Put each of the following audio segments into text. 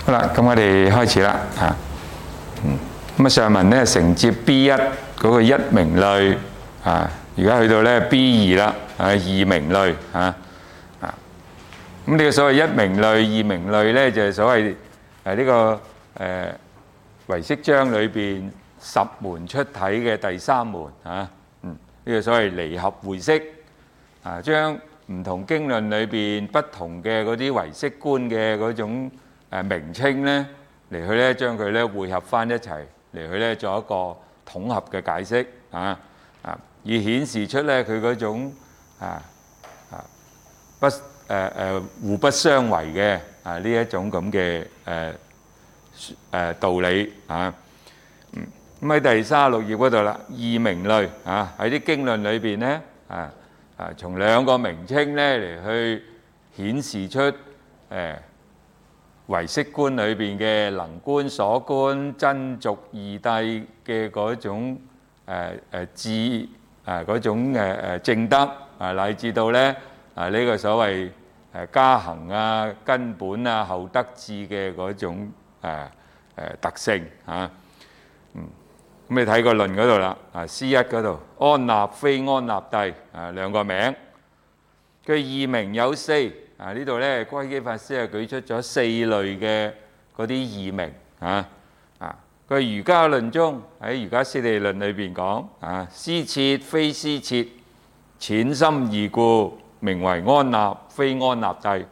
好啦，咁我哋開始啦嚇。咁啊上文咧承接 B1 嗰個一名類啊，而家去到咧 B2 啦，二名類嚇。咁呢個所謂一名類、二名類咧，就係所謂呢個唯識章裏邊10門出體嘅第3門嚇。呢個所謂離合會識啊，將唔同經論裏邊不同嘅嗰啲唯識觀嘅嗰種名稱咧，嚟去咧將佢咧匯合翻一齊，嚟去咧做一個統合嘅解釋以顯示出咧佢嗰種互不相違嘅呢一種咁嘅道理啊。咁喺第36頁嗰度啦，二名類喺啲經論裏邊咧從兩個名稱咧嚟去顯示出唯識觀裏邊嘅能觀、所觀、真俗二諦嘅嗰種智嗰種證德乃至到咧呢個所謂加行啊、根本啊、後得智嘅嗰種特性嚇。咁你睇個論嗰度啦，C1嗰度安立非安立諦兩個名，佢異名有4呢度咧歸基法師舉出咗4類嘅嗰啲異名佢瑜伽論中喺瑜伽師地論裏邊講施設非施設，淺深異故，名為安立非安立諦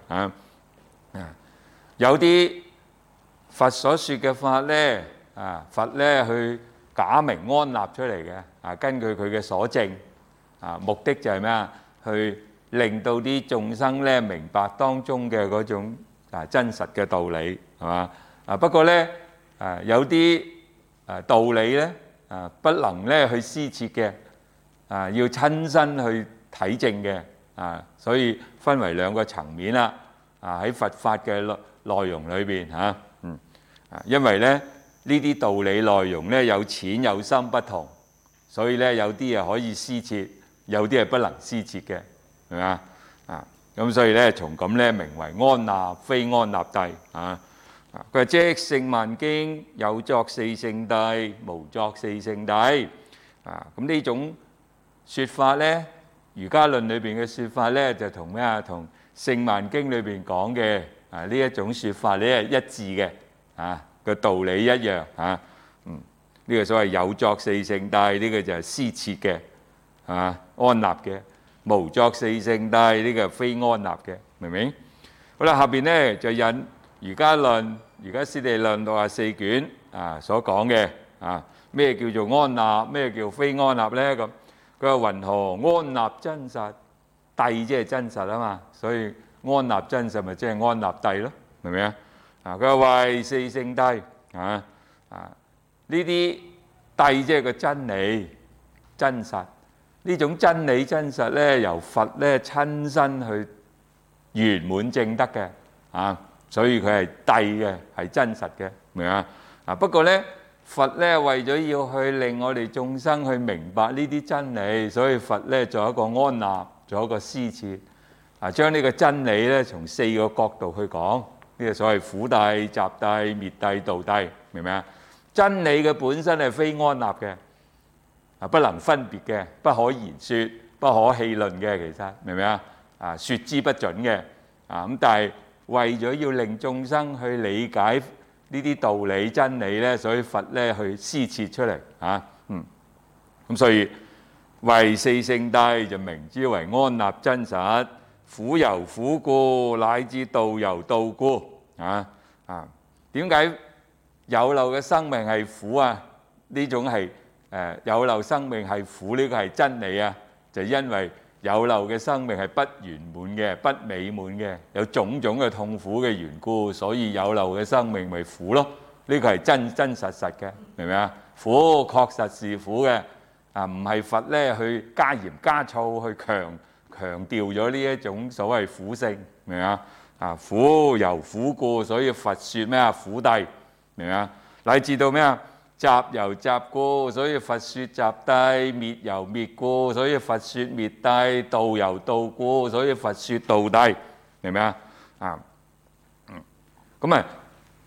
有啲佛所說嘅法咧佛咧去假名安立出嚟嘅根據佢嘅所證目的就係咩啊？去令到啲眾生咧明白當中嘅嗰種真實嘅道理係嘛？不過咧有啲道理咧不能咧去施設嘅要親身去體證嘅所以分為兩個層面啦喺佛法嘅內容裏邊因為咧呢啲道理內容咧有淺有深不同，所以咧有啲係可以施設，有啲係不能施設嘅，係咪咁所以咧從咁咧名為安立非安立諦佢話即聖萬經有作四聖諦，無作四聖諦咁呢種説法咧，瑜伽論裏邊嘅説法咧就同咩啊？同聖萬經裏邊講嘅呢一種説法咧係一致嘅個道理一樣呢個所謂有作四聖諦，呢個就係施設嘅安立嘅；無作四聖諦，呢個係非安立嘅，明唔明？好啦，下邊咧就引瑜伽論、瑜伽師地論64卷所講嘅咩叫做安立，咩叫非安立咧？咁佢話云何安立真實？諦即係真實啊嘛，所以安立真實咪即係安立諦咯，明唔明啊？佢話為四聖諦呢啲諦即係個真理真實，呢種真理真實咧由佛咧親身去圓滿證得嘅所以佢係諦嘅，係真實嘅，明唔明啊？不過咧佛咧為咗要去令我哋眾生去明白呢啲真理，所以佛咧做一個安立，做一個施設將呢個真理咧從4個角度去講。呢個所謂苦諦、集諦、滅諦、道諦，明唔明啊？真理嘅本身係非安立嘅不能分別嘅，不可言說，不可戲論嘅，其實明唔明啊？説之不準嘅咁，但係為咗要令眾生去理解呢啲道理真理咧，所以佛咧去施設出嚟咁所以為四聖諦就名之為安立真實。苦由苦故，乃至道由道故點解有漏嘅生命係苦啊？呢種係有漏生命係苦，呢個係真理啊！就因為有漏嘅生命係不圓滿嘅、不美滿嘅，有種種嘅痛苦嘅緣故，所以有漏嘅生命咪苦咯。呢個係真實嘅，明唔明啊？苦確實是苦嘅唔係佛咧去加鹽加醋去強調咗呢一種所謂苦性，明唔明啊？苦由苦故，所以佛説咩苦諦，明唔明啊？乃至到咩集由集故，所以佛説集諦；滅由滅故，所以佛説滅諦；道由道故，所以佛説道諦，明唔明啊？咁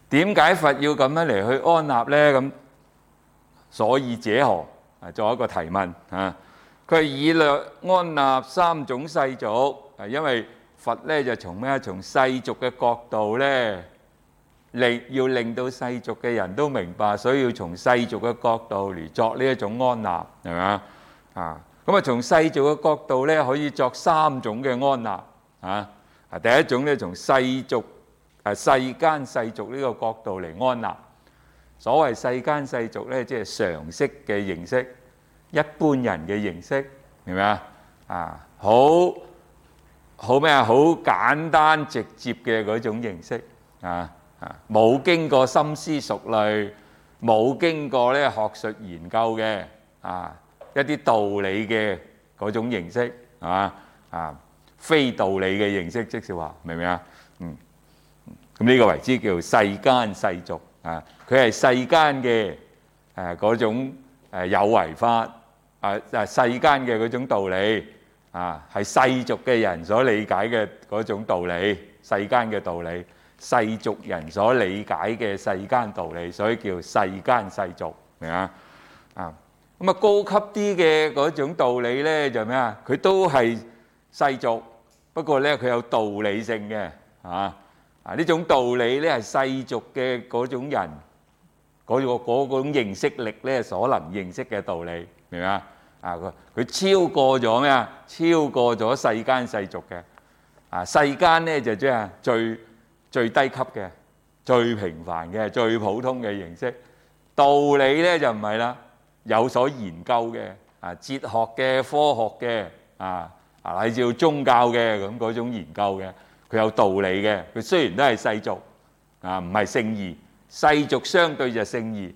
點解佛要咁樣嚟去安立呢？咁所以者何？作一個提問啊！佢係以略安立三種世俗，因為佛咧就從咩？從世俗嘅角度咧，要令到世俗嘅人都明白，所以要從世俗嘅角度嚟作呢一種安立，係咪啊？咁啊，從世俗嘅角度咧，可以作三種嘅安立啊！第一種咧，從世間世俗呢個角度嚟安立。所謂世間世俗咧，即係常識嘅認識，一般人嘅認識，明唔明啊？好咩啊？好簡單直接嘅嗰種認識冇經過深思熟慮，冇經過咧學術研究嘅一啲道理嘅嗰種認識，係嘛？非道理嘅認識，即是話，明唔明啊？咁呢個為之叫世間世俗佢係世間嘅嗰種有為法世間嘅嗰種道理係世俗嘅人所理解嘅嗰種道理，世間嘅道理，世俗人所理解嘅世間道理，所以叫世間世俗，明啊？咁高級啲嘅嗰種道理咧就咩啊？佢都係世俗，不過咧佢有道理性嘅呢種道理咧係世俗嘅嗰種人嗰種認識力咧所能認識嘅道理，明嘛？佢超過咗咩啊？超過咗世間世俗嘅世間咧就即係最低級嘅、最平凡嘅、最普通嘅認識。道理咧就唔係啦，有所研究嘅哲學嘅、科學嘅乃至宗教嘅咁嗰種研究嘅，佢有道理嘅。佢雖然都係世俗唔係聖義，世俗相對就聖義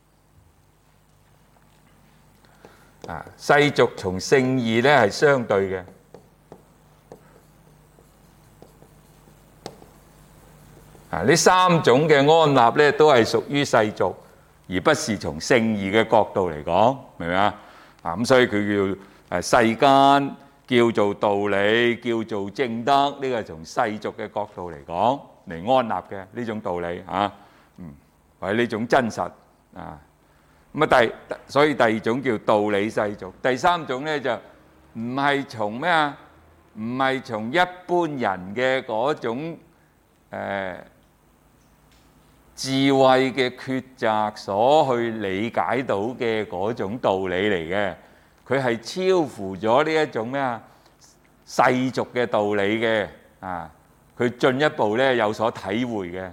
世俗同聖義咧係相對嘅呢三種嘅安立咧都係屬於世俗，而不是從聖義嘅角度嚟講，明唔明啊？咁所以佢叫世間，叫做道理，叫做正德，呢個係從世俗嘅角度嚟講嚟安立嘅呢種道理或者呢種真實所以第二種叫道理世俗，第三種咧就唔係從咩啊？唔係從一般人嘅嗰種智慧嘅抉擇所去理解到嘅嗰種道理嚟嘅，佢係超乎咗呢一種咩啊？世俗嘅道理嘅佢進一步咧有所體會嘅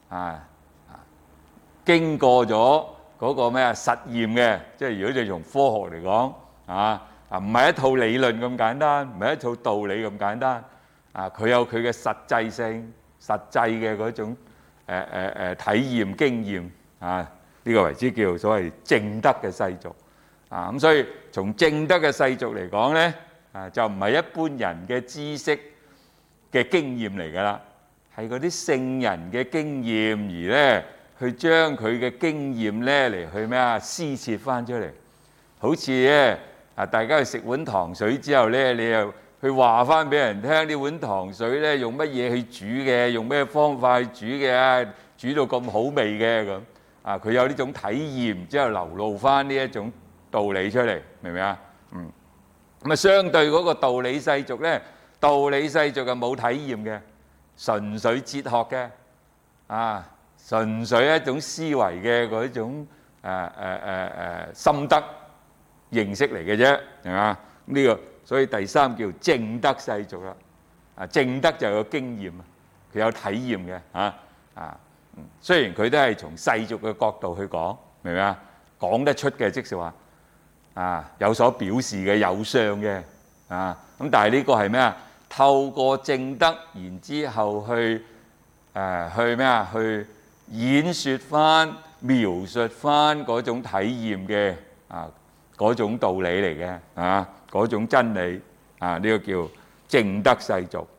經過咗嗰個咩實驗嘅，即係如果你從科學嚟講唔係一套理論咁簡單，唔係一套道理咁簡單佢有佢嘅實際性、實際嘅嗰種體驗經驗呢個為之叫所謂正德嘅世俗咁所以從正德嘅世俗嚟講咧就唔係一般人嘅知識嘅經驗嚟㗎啦，係嗰啲聖人嘅經驗，而咧去將佢嘅經驗咧嚟去咩啊？施設翻出嚟，好似咧大家去食碗糖水之後咧，你又去話翻俾人聽呢碗糖水咧用乜嘢去煮嘅，用咩方法去煮嘅，煮到咁好味嘅咁佢有呢種體驗之後流露翻呢一種道理出嚟，明唔明啊？咁相對嗰個道理世俗咧，道理世俗係冇體驗嘅，純粹哲學嘅純粹一種思維嘅嗰種心得認識嚟嘅啫，係嘛？呢個所以第三叫正德世俗啦。正德就有經驗，佢有體驗嘅雖然佢都係從世俗嘅角度去講，明唔明啊？講得出嘅，即是話有所表示嘅，有相嘅咁，但係呢個係咩啊？透過正德，然之後去咩啊？去演説翻、描述翻嗰種體驗嘅嗰種道理嚟嘅嗰種真理呢個叫正德世俗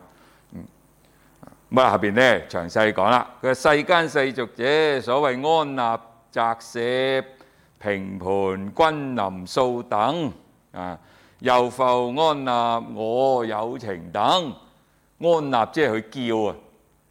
咁下邊咧詳細講啦。佢話世間世俗者，所謂安立、擇舍、平盤、君臨、數等又復安立我有情等。安立即係佢叫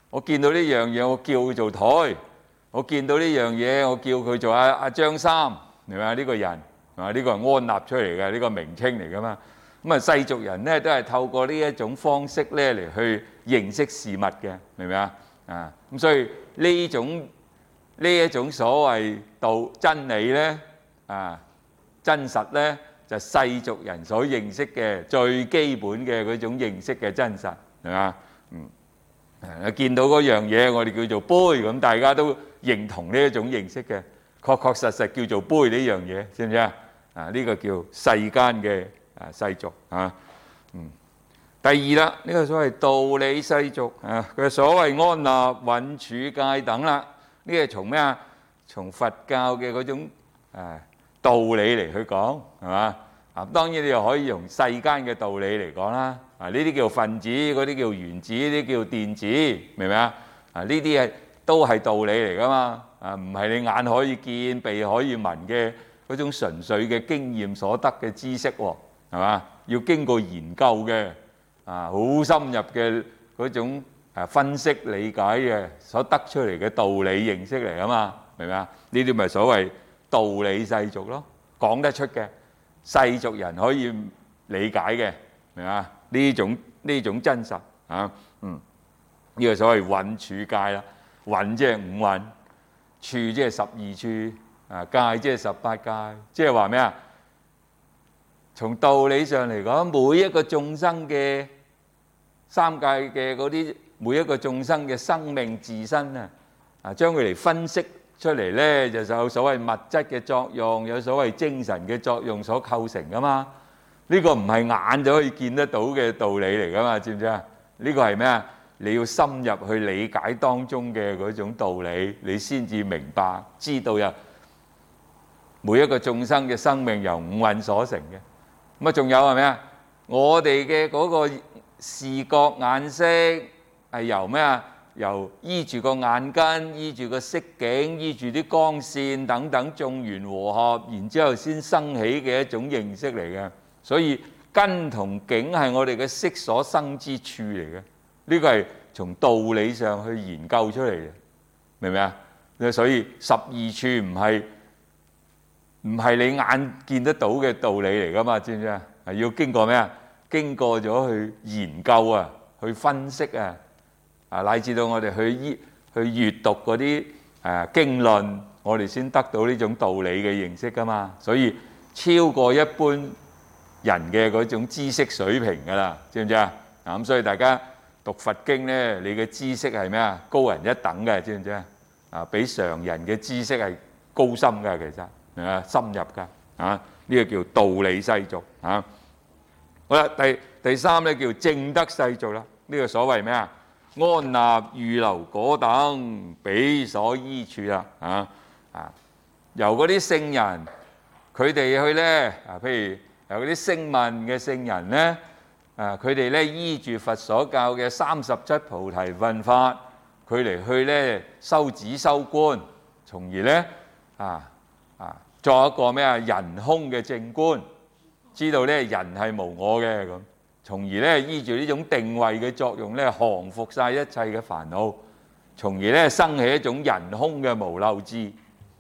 我見到呢樣嘢，我叫佢做台；我見到呢樣嘢，我叫佢做阿張三，明嘛？呢個人係嘛？呢個係安立出嚟嘅，呢個名稱嚟噶嘛。咁啊，世俗人咧都係透過呢一種方式咧嚟去認識事物嘅，明唔明啊？啊，咁所以呢一種所謂道真理咧，真實咧，就世俗人所認識嘅最基本嘅嗰種認識嘅真實，係嘛？見到嗰樣嘢，我哋叫做杯，咁大家都認同呢一種認識嘅，確實叫做杯呢樣嘢，知唔知啊？呢個叫世間嘅世俗啊。第二啦，呢個所謂道理世俗佢所謂安立、蘊、處、界等啦，呢個係從咩啊？從佛教嘅嗰種道理嚟去講，係嘛？當然你又可以用世間嘅道理嚟講啦。呢啲叫分子，嗰啲叫原子，呢啲叫電子，明唔明啊？呢啲都係道理嚟噶嘛。唔係你眼可以見、鼻可以聞嘅嗰種純粹嘅經驗所得嘅知識喎，係嘛？要經過研究嘅，好深入嘅嗰種分析理解嘅所得出嚟嘅道理認識嚟噶嘛，明唔明啊？呢啲咪所謂道理世俗咯，講得出嘅，世俗人可以理解嘅，明嘛？呢種真實呢個所謂蘊處界啦，蘊即係五蘊，處即係12處，界即係18界，即係話咩啊？從道理上嚟講，每一個眾生嘅三界嘅嗰啲，每一個眾生嘅生命自身將佢嚟分析出嚟咧，就有所謂物質嘅作用，有所謂精神嘅作用所構成噶嘛。呢個唔係眼就可以見得到嘅道理嚟噶嘛，知唔知啊？呢個係咩啊？你要深入去理解當中嘅嗰種道理，你先至明白知道每一個眾生嘅生命由五蘊所成嘅。咁啊，仲有係咩啊？我哋嘅嗰個視覺眼色係由咩啊？由依住個眼根，依住個色境，依住啲光線等等眾緣和合，然之後先生起嘅一種認識嚟嘅。所以根同境係我哋嘅色所生之處嚟嘅。呢個係從道理上去研究出嚟嘅，明唔明啊？所以12處唔係你眼見得到嘅道理嚟噶嘛？知唔知啊？係要經過咩啊？經過咗去研究去分析乃至到我哋去閱讀嗰啲經論，我哋先得到呢種道理嘅認識噶嘛。所以超過一般人嘅嗰種知識水平噶啦，知唔知啊？咁所以大家讀佛經咧，你嘅知識係咩啊？高人一等嘅，知唔知啊？比常人嘅知識係高深嘅，其實深入㗎。呢個叫道理世俗。好啦，第三咧叫正德世俗啦。呢個所謂咩啊？安立預流果等彼所依處啦。由嗰啲聖人佢哋去咧譬如由嗰啲聲聞嘅聖人咧，佢哋咧依住佛所教嘅37菩提分法，佢嚟去咧修止修觀，從而咧作一個咩啊人空嘅正觀，知道咧人係無我嘅咁，從而咧依住呢種定位嘅作用咧，降服晒一切嘅煩惱，從而咧生起一種人空嘅無漏智。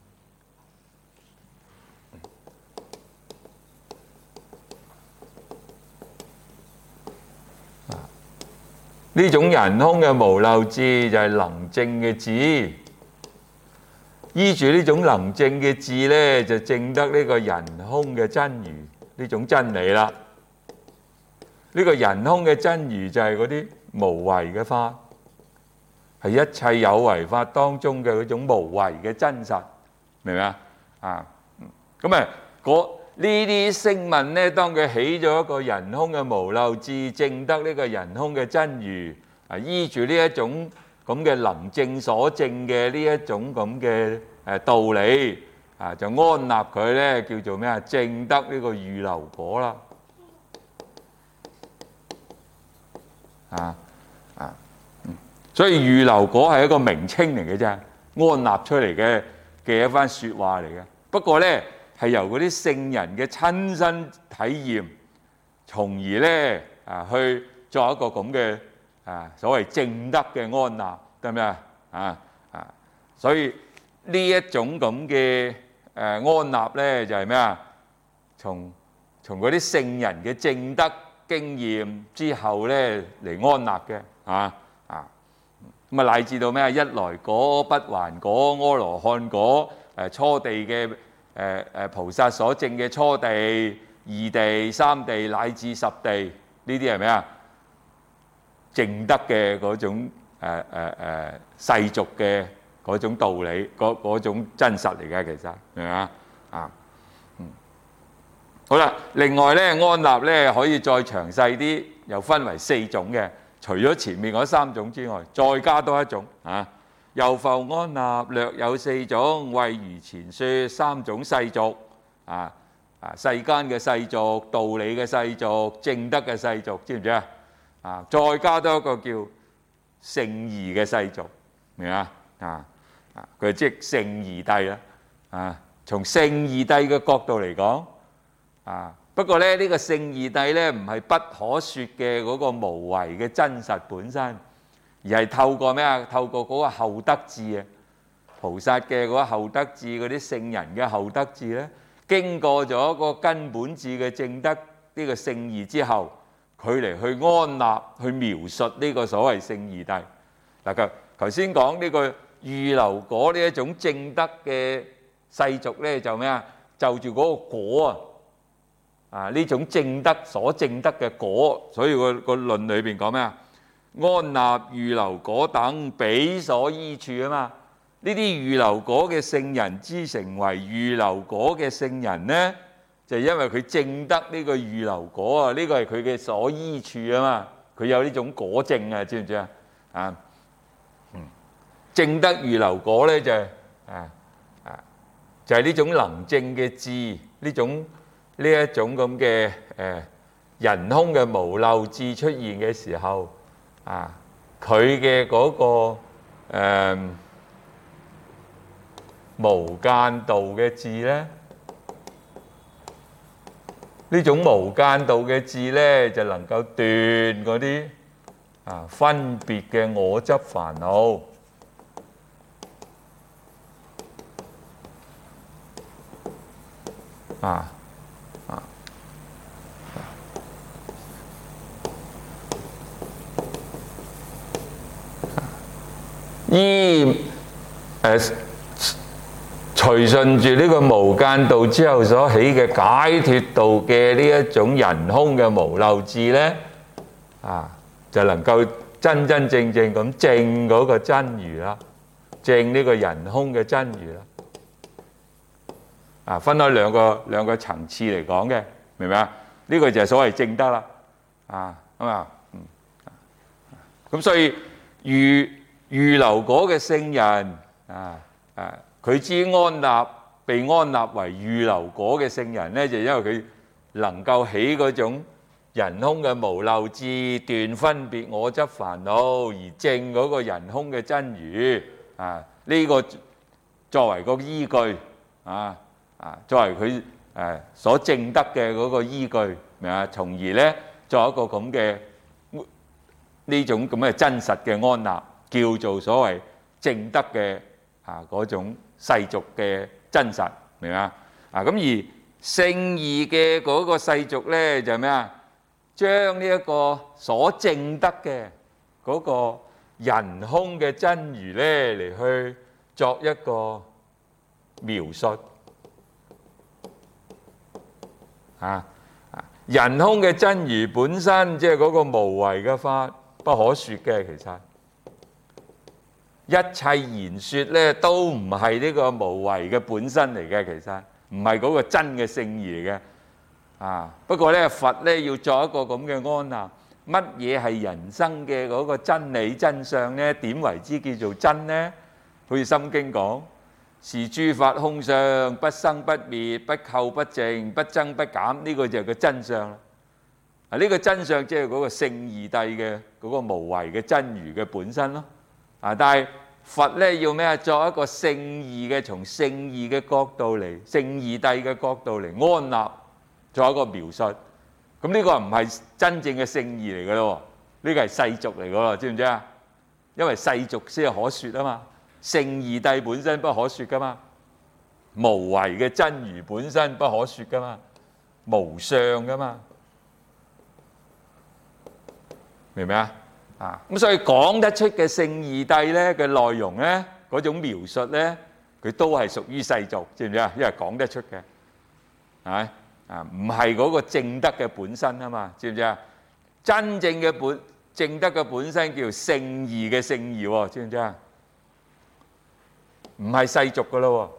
呢種人空嘅無漏智就係能證嘅智，依住呢種能證嘅智咧，就證得呢個人空嘅真如呢種真理啦。呢個人空嘅真如就係嗰啲無為嘅法，係一切有為法當中嘅嗰種無為嘅真實，明唔明啊？咁呢啲聲聞咧，當佢起咗一個人空嘅無漏智，證得呢個人空嘅真如，依住呢一種咁嘅能證所證嘅呢一種咁嘅道理，就安立佢咧，叫做咩啊？證得呢個預流果啦。所以預流果係一個名稱嚟嘅啫，安立出嚟嘅一番説話嚟嘅。不過咧，係由嗰啲聖人嘅親身體驗，從而咧去作一個咁嘅所謂證德嘅安立， 得唔得所以呢一種咁嘅安納咧，就係咩啊？從嗰啲聖人嘅證德經驗之後咧嚟安納嘅咁乃至到咩啊？一來果、不還果、阿羅漢果、初地嘅菩薩所證嘅初地、二地、三地乃至十地，呢啲係咩啊？證德嘅嗰種世俗嘅嗰種道理，嗰種真實嚟嘅，其實明嘛好啦，另外咧安納咧可以再詳細啲，又分為4種嘅。除咗前面嗰3種之外，再加多一種又復安納略有4種，謂如前說3種世俗世間嘅世俗、道理嘅世俗、證德嘅世俗，知唔知再加多一個叫聖義嘅世俗，明嘛佢即係聖義諦啦從聖義諦嘅角度嚟講不過咧呢個聖義諦咧唔係不可說嘅嗰個無為嘅真實本身，而係透過咩啊？透過嗰個後得智菩薩嘅嗰個後得智，嗰啲聖人嘅後得智咧，經過咗個根本智嘅證德呢個聖義之後，佢嚟去安納去描述呢個所謂聖義諦嗱。頭先講呢個預流果呢一種證德嘅世俗咧，就咩啊？就住嗰個果呢種證德所證德嘅果，所以個論裏邊講咩啊？安納預流果等彼所依處嘛。呢啲預流果嘅聖人之成為預流果嘅聖人呢，就因為佢證得呢個預流果呢個係佢嘅所依處嘛。佢有呢種果證知唔知證得預流果呢，就係呢種能證嘅智，呢一種咁嘅人空嘅無漏智出現嘅時候佢嘅嗰個無間道嘅智咧，呢種無間道嘅智咧，就能夠斷嗰啲分別嘅我執煩惱隨順住呢個無間道之後所起嘅解脫道嘅呢一種人空嘅無漏智咧，就能夠真真正正咁證嗰個真如啦，證呢個人空嘅真如啦。分開兩個層次嚟講嘅，明唔明啊？呢個就係所謂證德啦。咁所以預流果嘅聖人佢之安納被安納為預流果嘅聖人咧，就因為佢能夠起嗰種人空嘅無漏智，斷分別我執煩惱，而證嗰個人空嘅真如呢個作為個依據作為佢所證得嘅嗰個依據，明啊？從而咧作一個咁嘅呢種咁嘅真實嘅安納，叫做所謂證德嘅嗰種世俗嘅真實，明啊？咁而聖義嘅嗰個世俗咧就係咩啊？將呢一個所證得嘅嗰個人空嘅真如咧嚟去作一個描述人空嘅真如本身即係嗰個無為嘅法，不可說嘅。其實一切言說咧都唔係呢個無為嘅本身嚟嘅，其實唔係嗰個真嘅聖義嚟嘅。不過咧佛咧要作一個咁嘅安納，乜嘢係人生嘅嗰個真理真相咧？點為之叫做真呢？好似《心經》講：是諸法空相，不生不滅，不垢不淨，不增不減。呢個就係個真相啦。呢個真相即係嗰個聖義諦嘅嗰個無為嘅真如嘅本身咯。但係佛咧要咩啊？作一個聖義嘅，從聖義嘅角度嚟，聖義諦嘅角度嚟安納，作一個描述。咁呢個唔係真正嘅聖義嚟嘅咯，呢個係世俗嚟嘅咯，知唔知啊？ 因為世俗先係可説啊嘛，聖義諦本身不可説噶嘛，無為嘅真如本身不可説噶嘛，無相噶嘛，明唔明啊？咁所以講得出嘅聖義諦咧嘅內容咧，嗰種描述咧，佢都係屬於世俗，知唔知啊？因為講得出嘅，係唔係嗰個正德嘅本身啊嘛，知唔知啊？真正嘅正德嘅本身叫聖義嘅聖義喎，知唔知啊？唔係世俗噶咯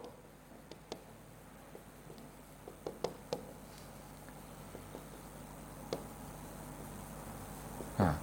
喎。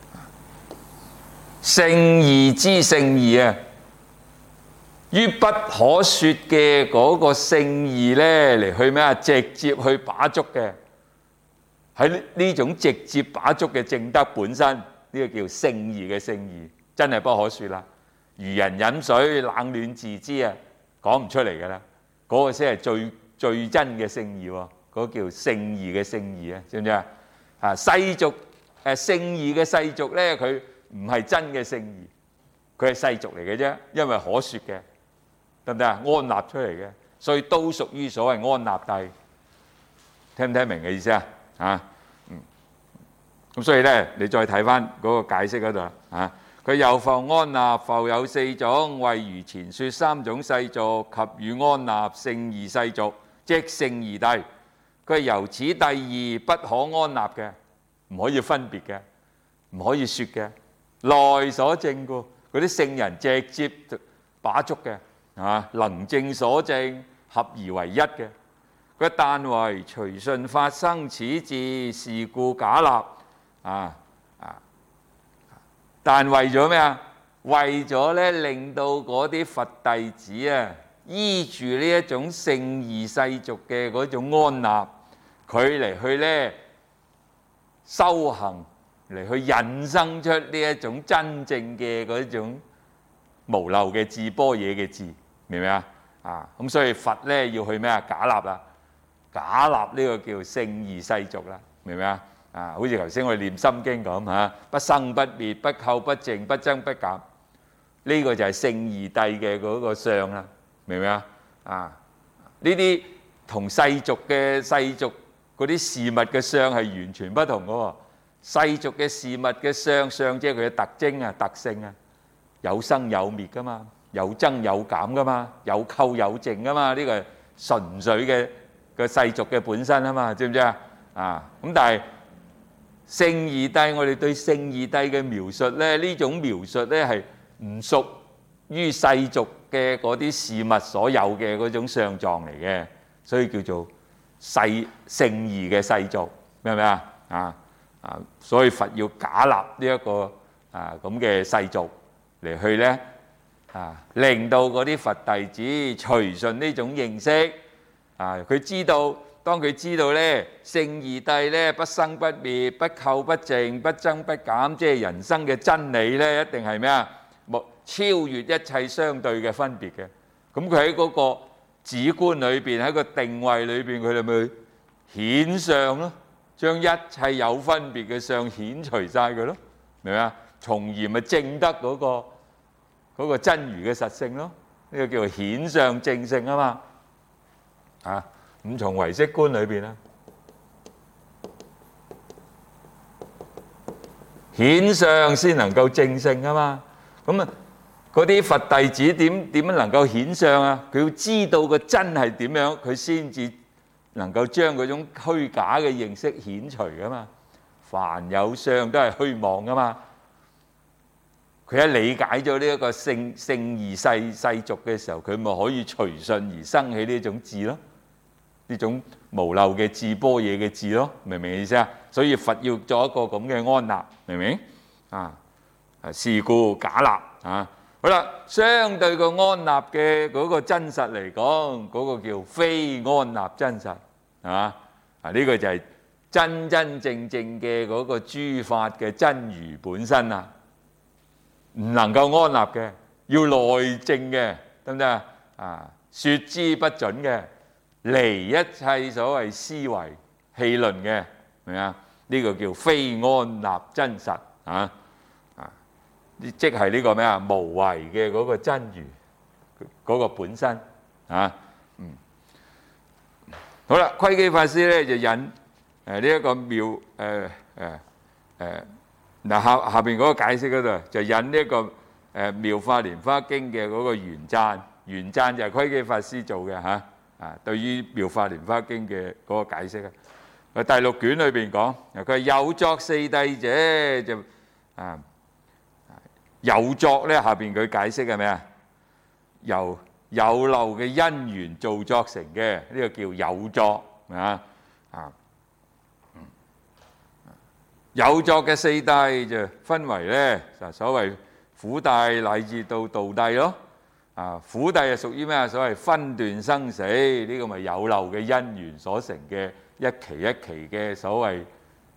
聖義之聖義啊，於不可説嘅嗰個聖義咧嚟去咩啊？直接去把捉嘅，喺呢種直接把捉嘅正德本身，呢個叫聖義嘅聖義，真係不可説啦。如人飲水，冷暖自知啊，講唔出嚟噶啦。嗰個先係最真嘅聖義喎，嗰個叫聖義嘅聖義啊，知唔知啊？世俗聖義嘅世俗咧，佢唔係真嘅聖義，佢係世俗嚟嘅啫，因為可説嘅，得唔得啊？安立出嚟嘅，所以都屬於所謂安立諦，聽唔聽明嘅意思啊？咁所以咧，你再睇翻嗰個解釋嗰度啊，佢又復安立，復有四種，謂如前説三種世俗及與安立聖義世俗，即聖義諦。佢係由此第二不可安立嘅，唔可以分別嘅，唔可以説嘅。內所證故，嗰啲聖人直接把捉嘅，能證所證，合而為一嘅。佢但為隨順發生此智，是故假立。但為咗咩啊？為咗咧令到嗰啲佛弟子啊，依住呢一種聖義世俗嘅嗰種安立，佢嚟去咧修行。嚟去引生出呢一種真正嘅嗰種無漏嘅智般若嘅智，明唔明啊？咁所以佛咧要去咩啊？假立啦，假立呢個叫聖義世俗啦，明唔明啊？好似頭先我哋念心經咁嚇，不生不滅，不垢不淨，不增不減，呢個就係聖義諦嘅嗰個相啦，明唔明啊？呢啲同世俗嗰啲事物嘅相係完全不同嘅喎。世俗嘅事物嘅相即係佢嘅特徵啊、特性啊，有生有滅噶嘛，有增有減噶嘛，有垢有淨噶嘛，呢個係純粹嘅世俗嘅本身啊嘛，知唔知啊？咁但係聖義諦，我哋對聖義諦嘅描述咧，呢種描述咧係唔屬於世俗嘅嗰啲事物所有嘅嗰種相狀嚟嘅，所以叫做聖義嘅世俗，明唔明啊？所以佛要假立呢一個咁嘅世俗嚟去咧令到嗰啲佛弟子隨順呢種認識佢知道，當佢知道咧聖義諦咧不生不滅，不垢不淨，不增不減，即係人生嘅真理咧，一定係咩啊？超越一切相對嘅分別嘅。咁佢喺嗰個止觀裏邊，喺個定位裏邊，佢哋咪顯相咯。將一切有分別嘅相顯除晒佢咯，明唔明啊？從而咪證得嗰個真如嘅實性咯，呢個叫做顯相證性啊嘛。五重唯識觀裏邊啊，顯相先能夠證性啊嘛。咁啊，嗰啲佛弟子點樣能夠顯相啊？佢要知道個真係點樣，佢先至能夠將嗰種虛假嘅認識顯除噶嘛，凡有相都係虛妄噶嘛。佢一理解咗呢一個聖義世俗嘅時候，佢咪可以隨順而生起呢種智咯，呢種無漏嘅智般若嘅智咯，明唔明意思啊？所以佛要做一個咁嘅安立，明唔明是故假立好啦，相對個安立嘅嗰個真實嚟講，嗰個叫非安立真實。呢個就係真真正正嘅嗰個諸法嘅真如本身啊，唔能夠安立嘅，要內證嘅，得唔得說之不準嘅，離一切所謂思維戲論嘅，明啊？呢個叫非安立真實即係呢個咩啊？無為嘅嗰個真如，嗰個本身啊。好啦，窺基法師咧就引呢一個妙嗱下邊嗰個解釋嗰度就引呢一個妙法蓮華經嘅嗰個原讚，原讚就係窺基法師做嘅嚇。對於妙法蓮華經嘅嗰個解釋啊，第六卷裏邊講，佢係有作四諦者就有作咧，下邊佢解釋係咩啊？由有漏嘅因緣造作成嘅，呢個叫有作有作嘅四諦就分為咧，就所謂苦諦乃至到道諦咯。苦諦係屬於咩啊？所謂分段生死，呢個咪有漏嘅因緣所成嘅一期一期嘅所謂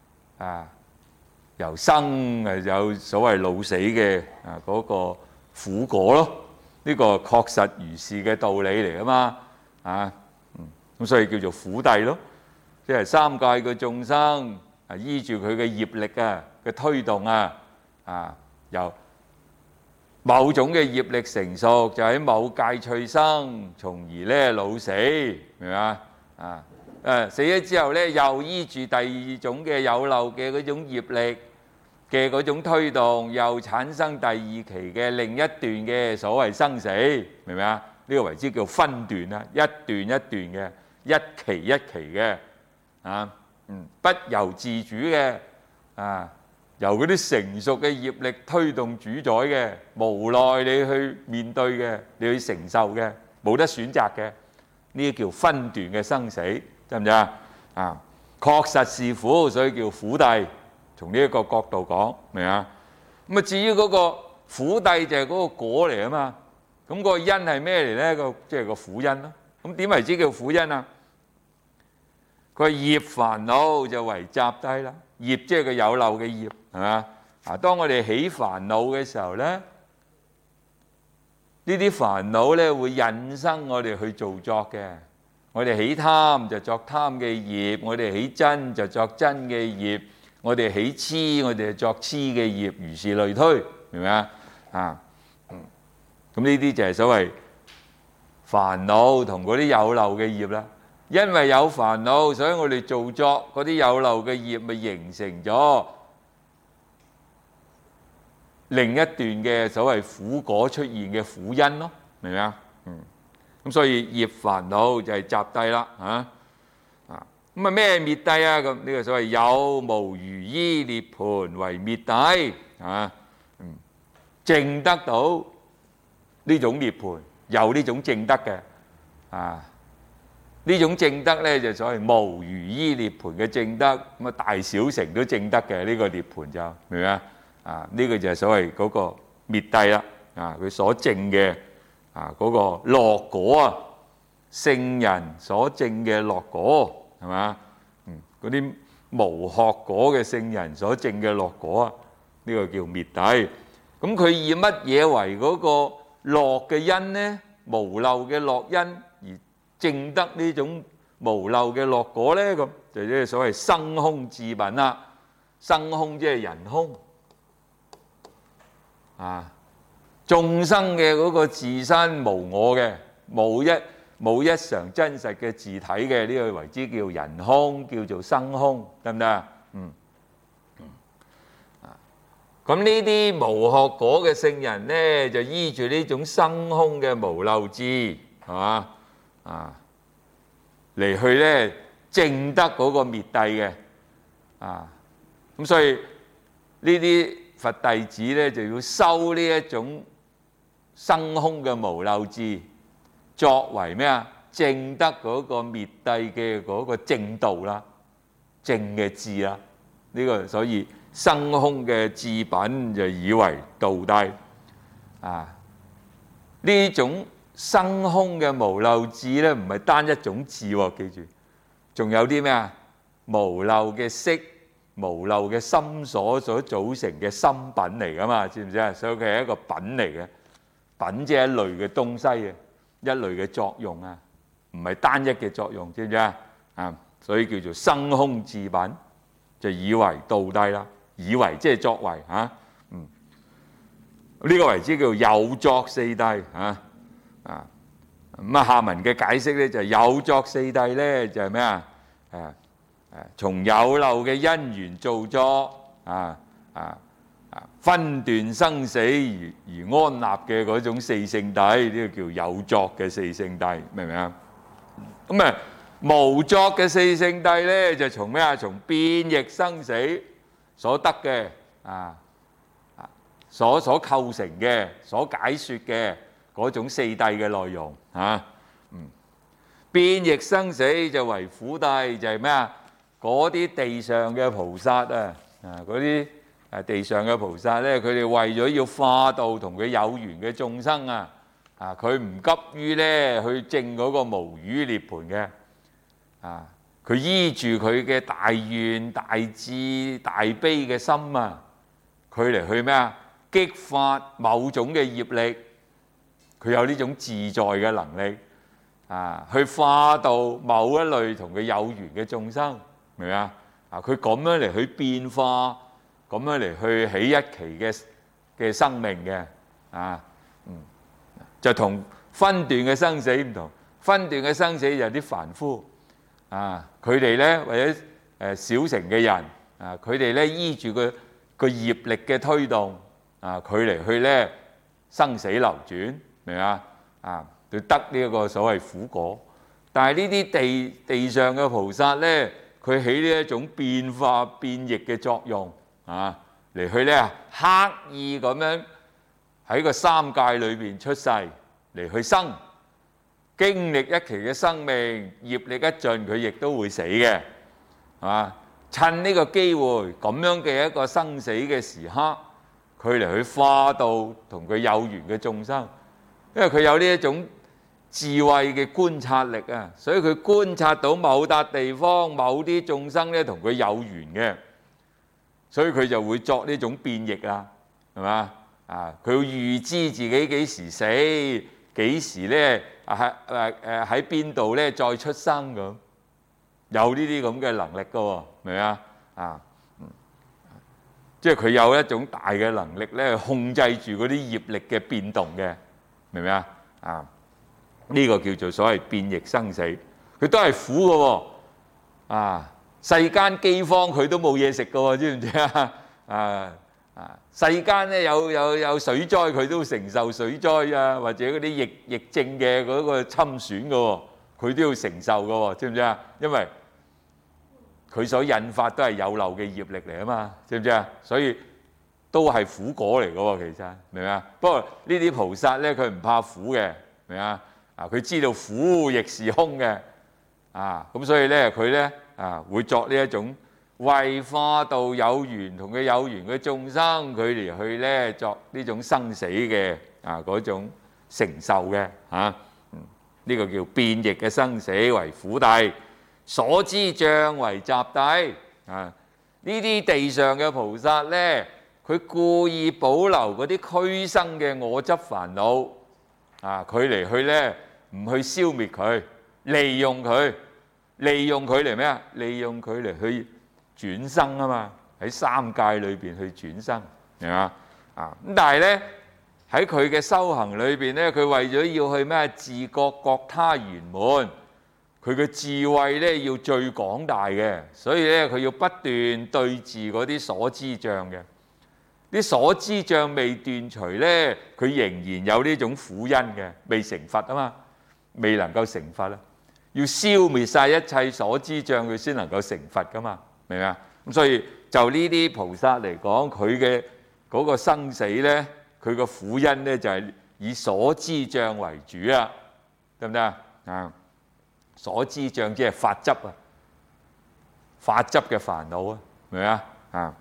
由生有所謂老死嘅嗰個苦果咯。呢個確實如是嘅道理嚟啊嘛，咁所以叫做苦諦咯，即係三界嘅眾生依住佢嘅業力嘅推動由某種嘅業力成熟，就喺某界趣生，從而咧老死，明嘛？死咗之後咧，又依住第二種嘅有漏嘅嗰種業力嘅嗰種推動，又產生第二期嘅另一段嘅所謂生死，明唔明啊？呢個為之叫分段啦，一段一段嘅，一期一期嘅，不由自主嘅，由嗰啲成熟嘅業力推動主宰嘅，無奈你去面對嘅，你去承受嘅，冇得選擇嘅，呢啲叫分段嘅生死，知唔知啊？確實是苦，所以叫苦諦。從呢一個角度講，明啊？咁啊，至於嗰個苦諦就係嗰個果嚟啊嘛。咁嗰個因係咩嚟咧？即係個苦因咯。咁點為之叫苦因啊？佢業煩惱就為集諦啦。業即係個有漏嘅業，係嘛？當我哋起煩惱嘅時候咧，呢啲煩惱咧會引生我哋去造作嘅。我哋起貪就作貪嘅業，我哋起瞋就作瞋嘅業。我哋起痴，我哋係作痴嘅業，如是類推，明唔明啊？咁呢啲就係所謂煩惱同嗰啲有漏嘅業啦。因為有煩惱，所以我哋造作嗰啲有漏嘅業，咪形成咗另一段嘅所謂苦果出現嘅苦因咯，明唔明啊？咁所以業煩惱就係集諦啦，咁啊咩滅諦啊？咁呢個所謂有無餘依涅槃為滅諦證得到呢種涅槃，有呢種證得嘅呢種證得咧就所謂無餘依涅槃嘅證得，咁啊大小乘都證得嘅呢個涅槃就明唔明啊？呢個就係所謂嗰個滅諦啦，佢所證嘅嗰個樂果聖人所證嘅樂果。係嘛？嗰啲無學果嘅聖人所證嘅樂果呢個叫滅諦。咁佢以乜嘢為嗰個樂嘅因呢？無漏嘅樂因而證得呢種無漏嘅樂果呢？咁就即係所謂生空智品啦。生空即係人空眾生嘅嗰個自身無我嘅，冇一常真實嘅自體嘅，呢個為之叫人空，叫做生空，得唔得啊？咁呢啲無學果嘅聖人呢，就依住呢種生空嘅無漏智，係嘛嚟去咧證得嗰個滅諦嘅，咁所以呢啲佛弟子咧就要修呢一種生空嘅無漏智。作為咩啊？證得嗰個滅諦嘅嗰個正道啦，正嘅智啦，呢個所以生空嘅智品就以為道諦呢種生空嘅無漏智咧，唔係單一種智喎，記住，仲有啲咩啊？無漏嘅色、無漏嘅心所組成嘅心品嚟噶嘛？知唔知啊？所以佢係一個品嚟嘅，品即係一類嘅東西一類嘅作用唔係單一嘅作用，知唔知啊？所以叫做生空智品，就以為道諦啦，以為即係作為呢個為之叫有作四諦下文嘅解釋咧就係有作四諦咧就係咩啊？從有漏嘅因緣造作分斷生死而安立嘅嗰種四聖諦，呢個叫有作嘅四聖諦，明唔明啊？咁無作嘅四聖諦咧就從咩啊？從變易生死所得嘅所構成嘅、所解說嘅嗰種四諦嘅內容變易生死就為苦諦，就係咩啊？嗰啲地上嘅菩薩嗰啲地上嘅菩薩咧，佢哋為咗要化度同佢有緣嘅眾生佢唔急於咧去證嗰個無餘涅槃嘅佢依住佢嘅大願、大智、大悲嘅心佢嚟去咩啊？激發某種嘅業力，佢有呢種自在嘅能力去化度某一類同佢有緣嘅眾生，明唔明啊？佢咁樣嚟去變化，咁樣嚟去起一期嘅生命嘅就同分段嘅生死唔同。分段嘅生死就有啲凡夫佢哋咧或者小乘嘅人佢哋咧依住個業力嘅推動佢嚟去咧生死流轉，明啊？佢得呢一個所謂苦果。但係呢啲地上嘅菩薩咧，佢起呢一種變化變易嘅作用嚟去咧刻意咁樣喺個三界裏邊出世嚟去生，經歷一期嘅生命，業力一盡，佢亦都會死嘅趁呢個機會咁樣嘅一個生死嘅時刻，佢嚟去化度同佢有緣嘅眾生，因為佢有呢一種智慧嘅觀察力所以佢觀察到某笪地方某啲眾生咧同佢有緣嘅，所以佢就會作呢種變易係嘛佢要預知自己幾時死，幾時咧喺邊度咧再出生咁，有呢啲咁嘅能力㗎喎，明唔明啊？即係佢有一種大嘅能力咧，控制住嗰啲業力嘅變動嘅，明唔明啊？呢個叫做所謂變易生死，佢都係苦嘅喎。世間饑荒佢都冇嘢食嘅喎，知唔知世間咧有水災佢都承受水災或者嗰啲疫症嘅嗰個侵損嘅喎，佢都要承受嘅喎，知唔知啊？因為佢所引發都係有漏嘅業力嚟嘛，知唔知所以都係苦果嚟嘅喎，其實明唔明？不過呢啲菩薩咧，佢唔怕苦嘅，明唔明？佢知道苦亦是空嘅咁所以咧佢咧會作呢一種為化度有緣同佢有緣嘅眾生，佢嚟去咧作呢種生死嘅嗰種承受嘅呢個叫變易嘅生死為苦諦，所知障為集諦呢啲地上嘅菩薩咧，佢故意保留嗰啲俱生嘅我執煩惱佢嚟去咧唔去消滅佢，利用佢嚟咩啊？利用佢嚟去轉生嘛，喺三界裏邊去轉生，明嘛？咁但係咧喺佢嘅修行裏邊咧，佢為咗要去咩？自覺覺他圓滿，佢嘅智慧咧要最廣大嘅，所以咧佢要不斷對治嗰啲所知障嘅。啲所知障未斷除咧，佢仍然有呢種苦因嘅，未成佛嘛，未能夠成佛要消滅晒一切所知障，佢先能夠成佛噶嘛，明唔明？咁所以就呢啲菩薩嚟講，佢嘅嗰個生死咧，佢個苦因咧就係以所知障為主得唔得所知障即係法執法執嘅煩惱明唔明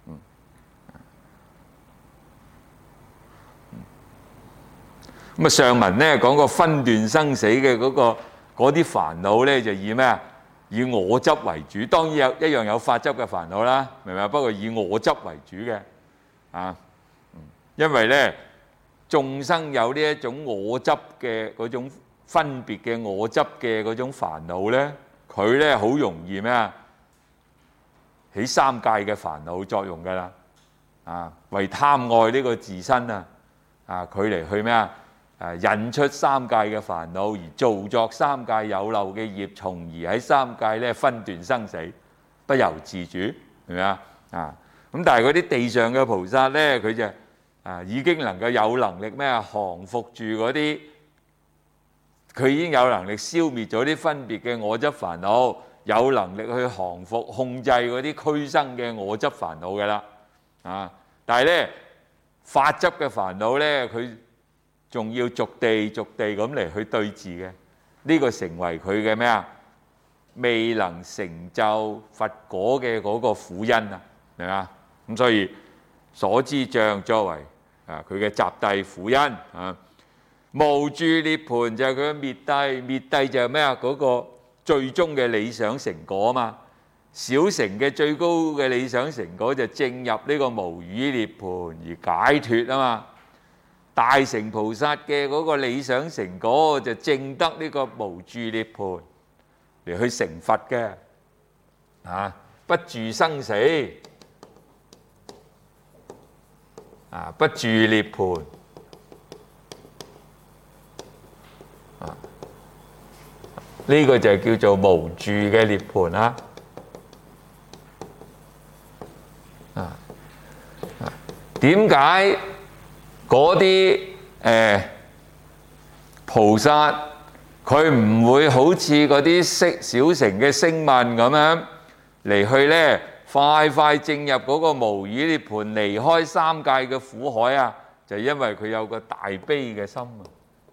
咁上文咧講個分段生死嘅嗰啲煩惱咧，就以咩以我執為主，當然一樣有法執嘅煩惱啦，明唔明？不過以我執為主嘅因為咧眾生有呢一種我執嘅嗰種分別嘅我執嘅嗰種煩惱咧，佢咧好容易咩起三界嘅煩惱作用㗎啦為貪愛呢個自身佢嚟去咩啊？引出三界嘅煩惱，而造作三界有漏嘅業，從而喺三界咧分段生死，不由自主，係咪啊？咁但係嗰啲地上嘅菩薩咧，佢就已經能夠有能力咩降服住嗰啲，佢已經有能力消滅咗啲分別嘅我執煩惱，有能力去降服控制嗰啲俱生嘅我執煩惱嘅啦。但係咧法執嘅煩惱咧，佢仲要逐地咁嚟去對治嘅，呢個成為佢嘅咩啊？未能成就佛果嘅嗰個苦因啊，明嘛？咁所以所知障作為佢嘅集諦苦因無住涅槃就係佢嘅滅諦，滅諦就係咩啊？嗰個最終嘅理想成果啊嘛。小乘嘅最高嘅理想成果就證入呢個無餘涅槃而解脫啊嘛。大乘菩薩嘅嗰個理想成果就證得呢個無住涅槃嚟去成佛嘅，不住生死，不住涅槃，呢個就叫做無住嘅涅槃啦。點解嗰啲菩薩佢唔會好似嗰啲小乘嘅聲聞咁樣嚟去咧，快快進入嗰個無餘涅槃，離開三界嘅苦海啊？就因為佢有個大悲嘅心啊！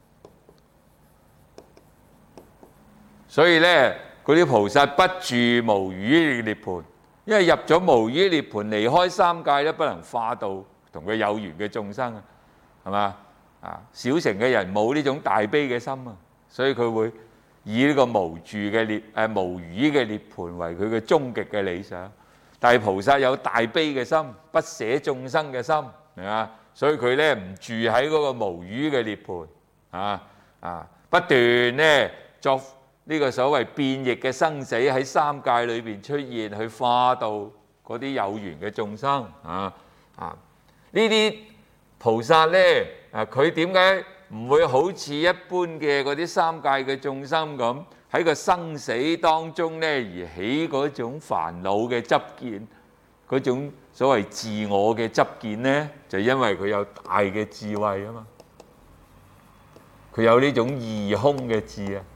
所以咧，嗰啲菩薩不住無餘涅槃，因為入咗無餘涅槃，離開三界咧，不能化度同佢有緣嘅眾生啊，係嘛？小乘嘅人冇呢種大悲嘅心啊，所以佢會以呢個無住嘅無餘嘅涅槃為佢嘅終極嘅理想。但係菩薩有大悲嘅心，不捨眾生嘅心，明嘛？所以佢咧唔住喺嗰個無餘嘅涅槃，不斷咧作呢個所謂變易嘅生死喺三界裏邊出現，去化度嗰啲有緣嘅眾生呢啲菩薩咧，佢點解唔會好似一般嘅嗰啲三界嘅眾生咁喺個生死當中咧而起嗰種煩惱嘅執見，嗰種所謂自我嘅執見呢？就因為佢有大嘅智慧啊嘛，佢有呢種二空嘅智啊。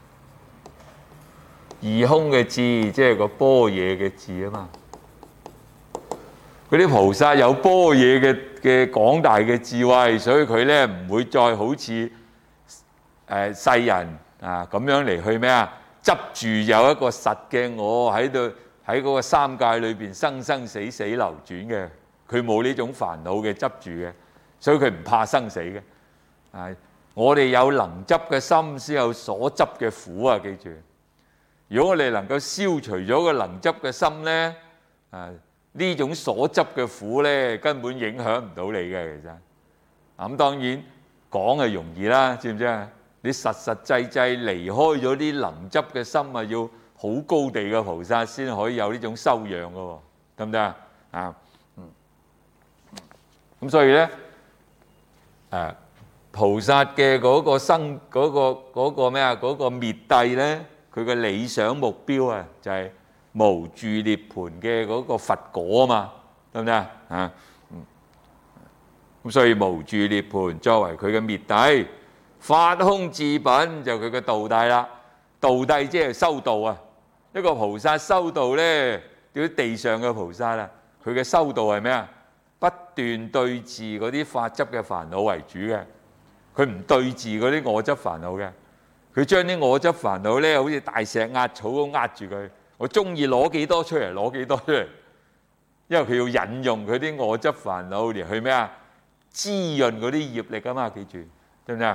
二空嘅智即係個般若嘅智啊嘛。嗰啲菩薩有般若嘅廣大嘅智慧，所以佢咧唔會再好似世人咁樣嚟去咩啊？執住有一個實嘅我喺度喺嗰個三界裏邊生生死死流轉嘅，佢冇呢種煩惱嘅執住嘅，所以佢唔怕生死嘅。我哋有能執嘅心，先有所執嘅苦啊！記住。如果我哋能夠消除咗個能執嘅心咧，呢種所執嘅苦咧根本影響唔到你嘅，其實。咁當然講係容易啦，知唔知啊？你實實際際離開咗啲能執嘅心啊，要好高地嘅菩薩先可以有呢種修養嘅喎，得唔得啊？咁所以咧，菩薩嘅嗰個嗰個咩啊？嗰個滅諦咧。佢嘅理想目標啊，就係無住涅槃嘅嗰個佛果啊嘛，得唔得啊？咁所以無住涅槃作為佢嘅滅諦，法空智品就佢嘅道諦啦。道諦即係修道啊。一個菩薩修道咧，啲地上嘅菩薩啊，佢嘅修道係咩啊？不斷對治嗰啲法執嘅煩惱為主嘅，佢唔對治嗰啲我執煩惱嘅。佢將啲我執煩惱咧，好似大石壓草咁壓住佢。我中意攞幾多出嚟，攞幾多出嚟，因為佢要引用佢啲我執煩惱嚟去咩啊？滋潤嗰啲業力啊嘛，記住，得唔得啊？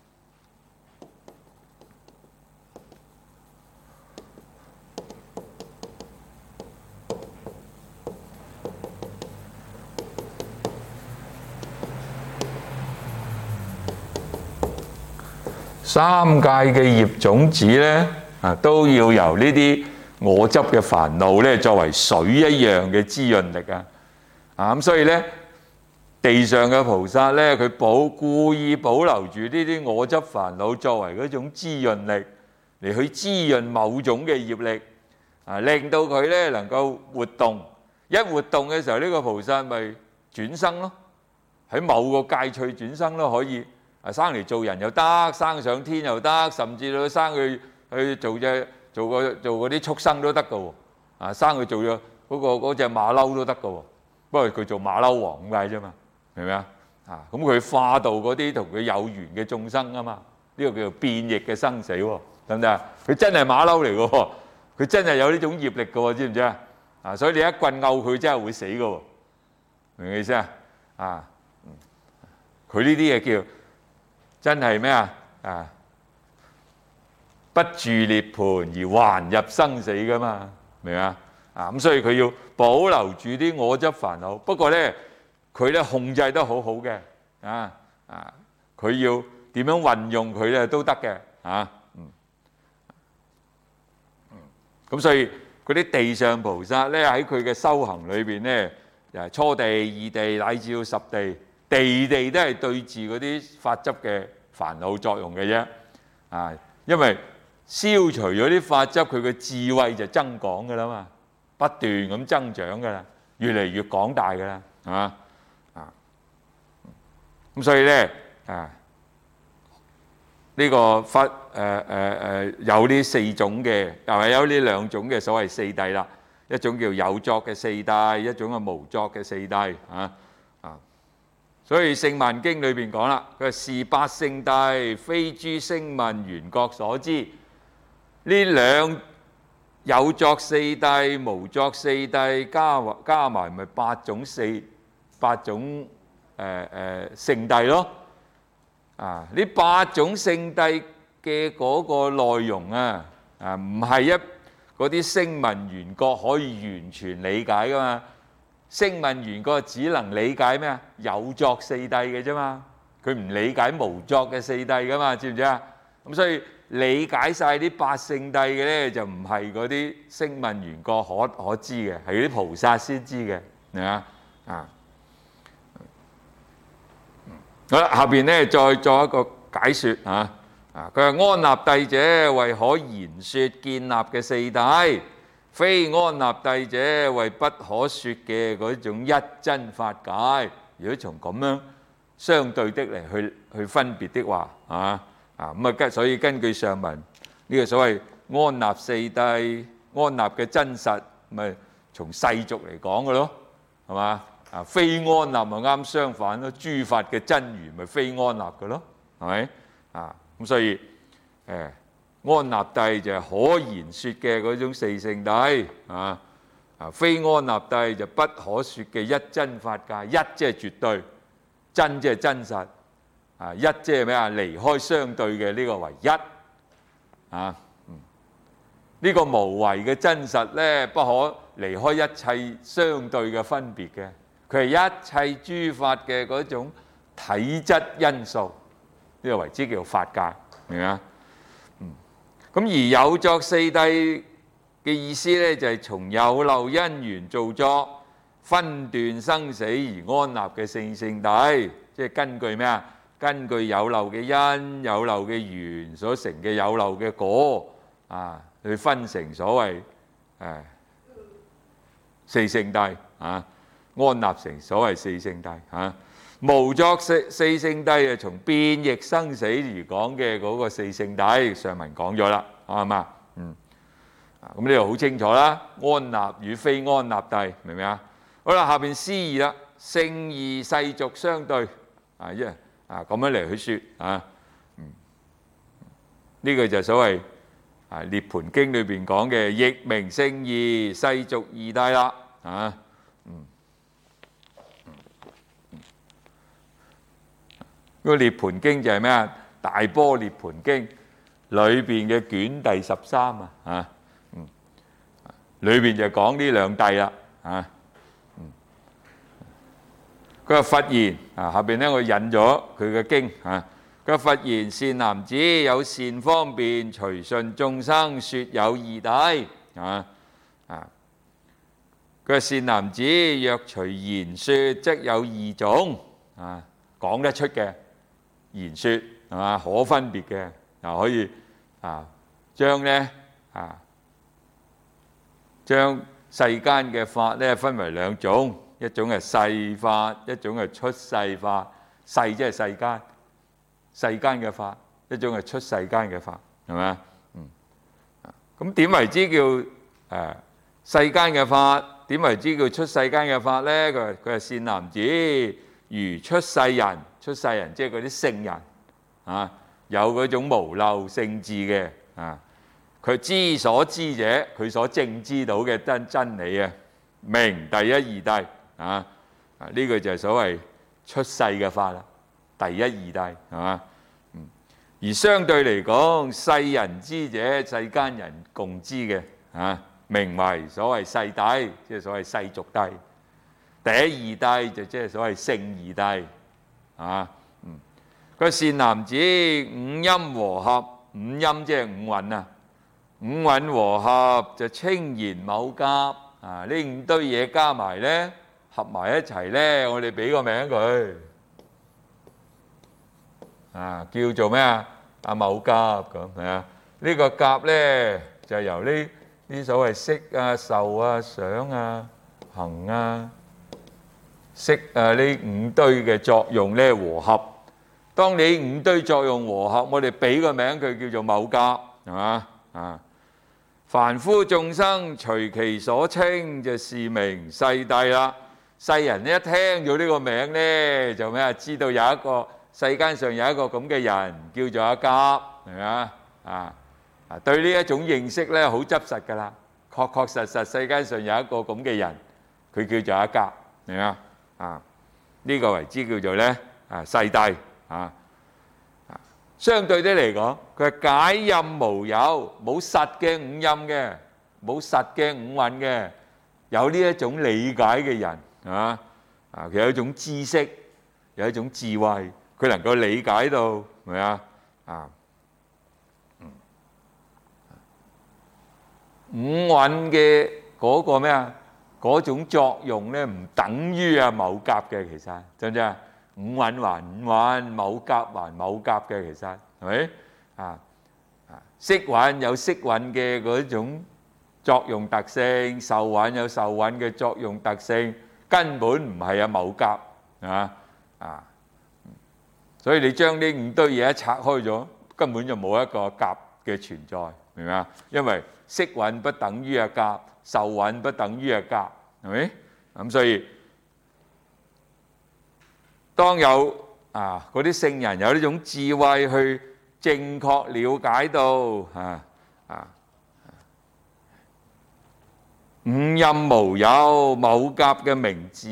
三界嘅業種子咧，都要由呢啲我執嘅煩惱咧，作為水一樣嘅滋潤力啊！咁所以咧， 地上嘅菩薩咧，佢故意保留住呢啲我執煩惱作為嗰種滋潤力，嚟去滋潤某種嘅業力，令到佢咧能夠活動。一活動嘅時候，呢個菩薩咪轉生咯，喺某個界趣轉生咯，可以生嚟做人又得，生上天又得，甚至到生去做嗰啲畜生都得噶喎，生佢做咗嗰隻馬騮都得噶喎，不過佢做馬騮王咁解啫嘛，明唔明啊？咁佢化度嗰啲同佢有緣嘅眾生啊嘛，呢個叫做變異嘅生死喎，得唔得啊？佢真係馬騮嚟噶喎，佢真係有呢種業力噶喎，知唔知啊？所以你一棍毆佢真係會死噶喎，明唔明意思啊？佢呢啲嘢叫真係咩啊？不住涅槃而還入生死噶嘛，明唔明啊？咁所以佢要保留住啲我執煩惱，不過咧佢咧控制得好好嘅，佢要點樣運用佢咧都得嘅，咁所以嗰啲地上菩薩咧喺佢嘅修行裏邊咧，初地、二地乃至到十地，地地都係對治嗰啲法執嘅煩惱作用嘅啫，因為消除咗啲法執，佢嘅智慧就增廣噶啦嘛，不斷咁增長噶啦，越嚟越廣大噶啦，咁所以咧呢個法有呢四種嘅，又係有呢兩種嘅所謂四諦啦，一種叫有作嘅四諦，一種係無作嘅四諦，所以聖曼經裏邊講啦，佢話是八聖諦，非諸聲聞緣覺所知。呢兩有作四諦、無作四諦加埋咪八種聖諦咯。呢八種聖諦嘅嗰個內容唔係嗰啲聲聞緣覺可以完全理解噶嘛。聲聞緣覺只能理解咩啊？有作四諦嘅啫嘛，佢唔理解無作嘅四諦噶嘛，知唔知啊？咁所以理解晒啲八聖諦嘅咧，就唔係嗰啲聲聞緣覺可知嘅，係啲菩薩先知嘅，係嘛？好啦，下邊咧再作一個解説佢話安立諦者為可言説建立嘅四諦，非安立諦者為不可説嘅嗰種一真法界。如果從咁樣相對的嚟去分別的話，所以根據上文呢個所謂安立四諦、安立嘅真實，咪從世俗嚟講嘅咯，係嘛？非安立咪啱相反咯，諸法嘅真如咪非安立嘅咯，係咪？咁所以安立諦就係可言説嘅嗰種四聖諦，非安立諦就不可説嘅一真法界。一即係絕對，真即係真實，一即係咩啊？離開相對嘅呢個為一，呢個無為嘅真實咧，不可離開一切相對嘅分別嘅，佢係一切諸法嘅嗰種體質因素，呢個為之叫法界，明唔明啊？咁而有作四諦嘅意思咧，就係從有漏因緣造作分段生死而安立嘅四聖諦，即係根據咩啊？根據有漏嘅因、有漏嘅緣所成嘅有漏嘅果去分成所謂四聖諦安立成所謂四聖諦無作四聖諦從變異生死而講嘅嗰個四聖諦，上文講咗啦，係嘛？咁呢度好清楚啦，安立與非安立諦，明唔明啊？好啦，下邊思義啦，聖義世俗相對咁樣嚟去説呢個就所謂涅槃經裏邊講嘅譯名聖義世俗二諦啦，個涅槃經就係咩啊？大般涅槃經裏邊嘅卷第13裏邊就講呢兩諦啦，佢話佛言下邊咧我引咗佢嘅經佢話佛言善男子，有善方便隨順眾生説有二諦佢話善男子若隨言説則有二種講得出嘅言説係嘛，可分別嘅，又可以將世間嘅法咧分為兩種，一種係世法，一種係出世法。世即係世間嘅法，一種係出世間嘅法，係咪？咁點為之叫世間嘅法？點為之叫出世間嘅法咧？佢係善男子，如出世人，出世人即係嗰啲聖人有嗰種無漏聖智嘅佢知所知者，佢所正知到嘅真理明第一義諦呢個就係所謂出世嘅法啦，第一義諦係嘛？而相對嚟講，世人知者，世間人共知嘅名為所謂世諦，即係所謂世俗諦。第一義諦就即係所謂聖義諦個善男子，五陰和合，五陰即係五蘊五蘊和合就稱言某甲呢五堆嘢加埋咧，合埋一齊咧，我哋俾個名佢叫做咩啊？某甲咁係啊？呢個甲咧就由呢所謂色受想行識呢五堆嘅作用咧和合。當你五堆作用和合，我哋俾個名佢叫做某甲係嘛？凡夫眾生隨其所稱，就是名世諦啦。世人一聽咗呢個名咧，就咩知道有一個世間上有一個咁嘅人叫做阿甲，係咪對呢一種認識咧好執實㗎啦，確確實實世間上有一個咁嘅人，佢叫做阿甲，係咪呢個為之叫做咧世諦相對啲嚟講，佢係解任無有，冇實嘅五陰嘅，冇實嘅五蘊嘅，有呢一種理解嘅人佢有一種知識，有一種智慧，佢能夠理解到，係咪五蘊嘅嗰個咩嗰種作用咧，唔等於某甲嘅，其實知唔知啊？五蘊還五蘊，某甲還某甲嘅，其實係咪色蘊有色蘊嘅嗰種作用特性，受蘊有受蘊嘅作用特性，根本唔係某甲所以你將呢五堆嘢一拆開咗，根本就冇一個甲嘅存在，明唔明啊？因為色蘊不等於甲，受蘊不等於甲，係咪？咁所以當有嗰啲聖人有呢種智慧去正確了解到五陰無有某甲嘅名字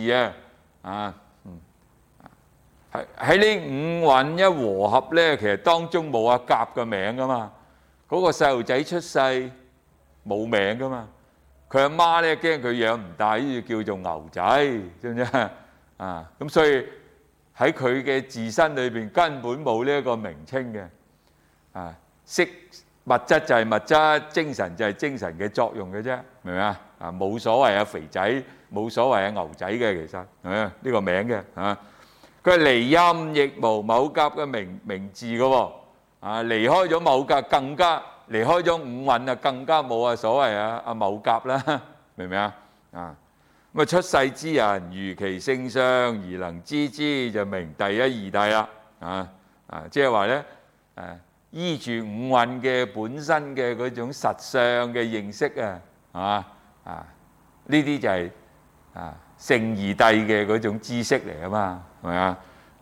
喺呢五蘊一和合咧，其實當中冇甲嘅名噶嘛，嗰個細路仔出世冇名噶嘛，佢阿媽咧驚佢養唔大，於是叫做牛仔，知唔知咁所以喺佢嘅自身裏邊根本冇呢一個名稱嘅色物質就係物質，精神就係精神嘅作用嘅啫，明唔明冇所謂肥仔，冇所謂牛仔嘅，其實呢個名嘅佢係離陰亦無某甲嘅名字嘅喎離開咗某甲更加離開咗五蘊更加冇所謂某甲啦，明唔明咁出世之人如其性相而能知之，就名第一義諦啦即係話咧依住五蘊嘅本身嘅嗰種實相嘅認識呢啲就係聖義諦嘅嗰種知識嚟啊嘛，係咪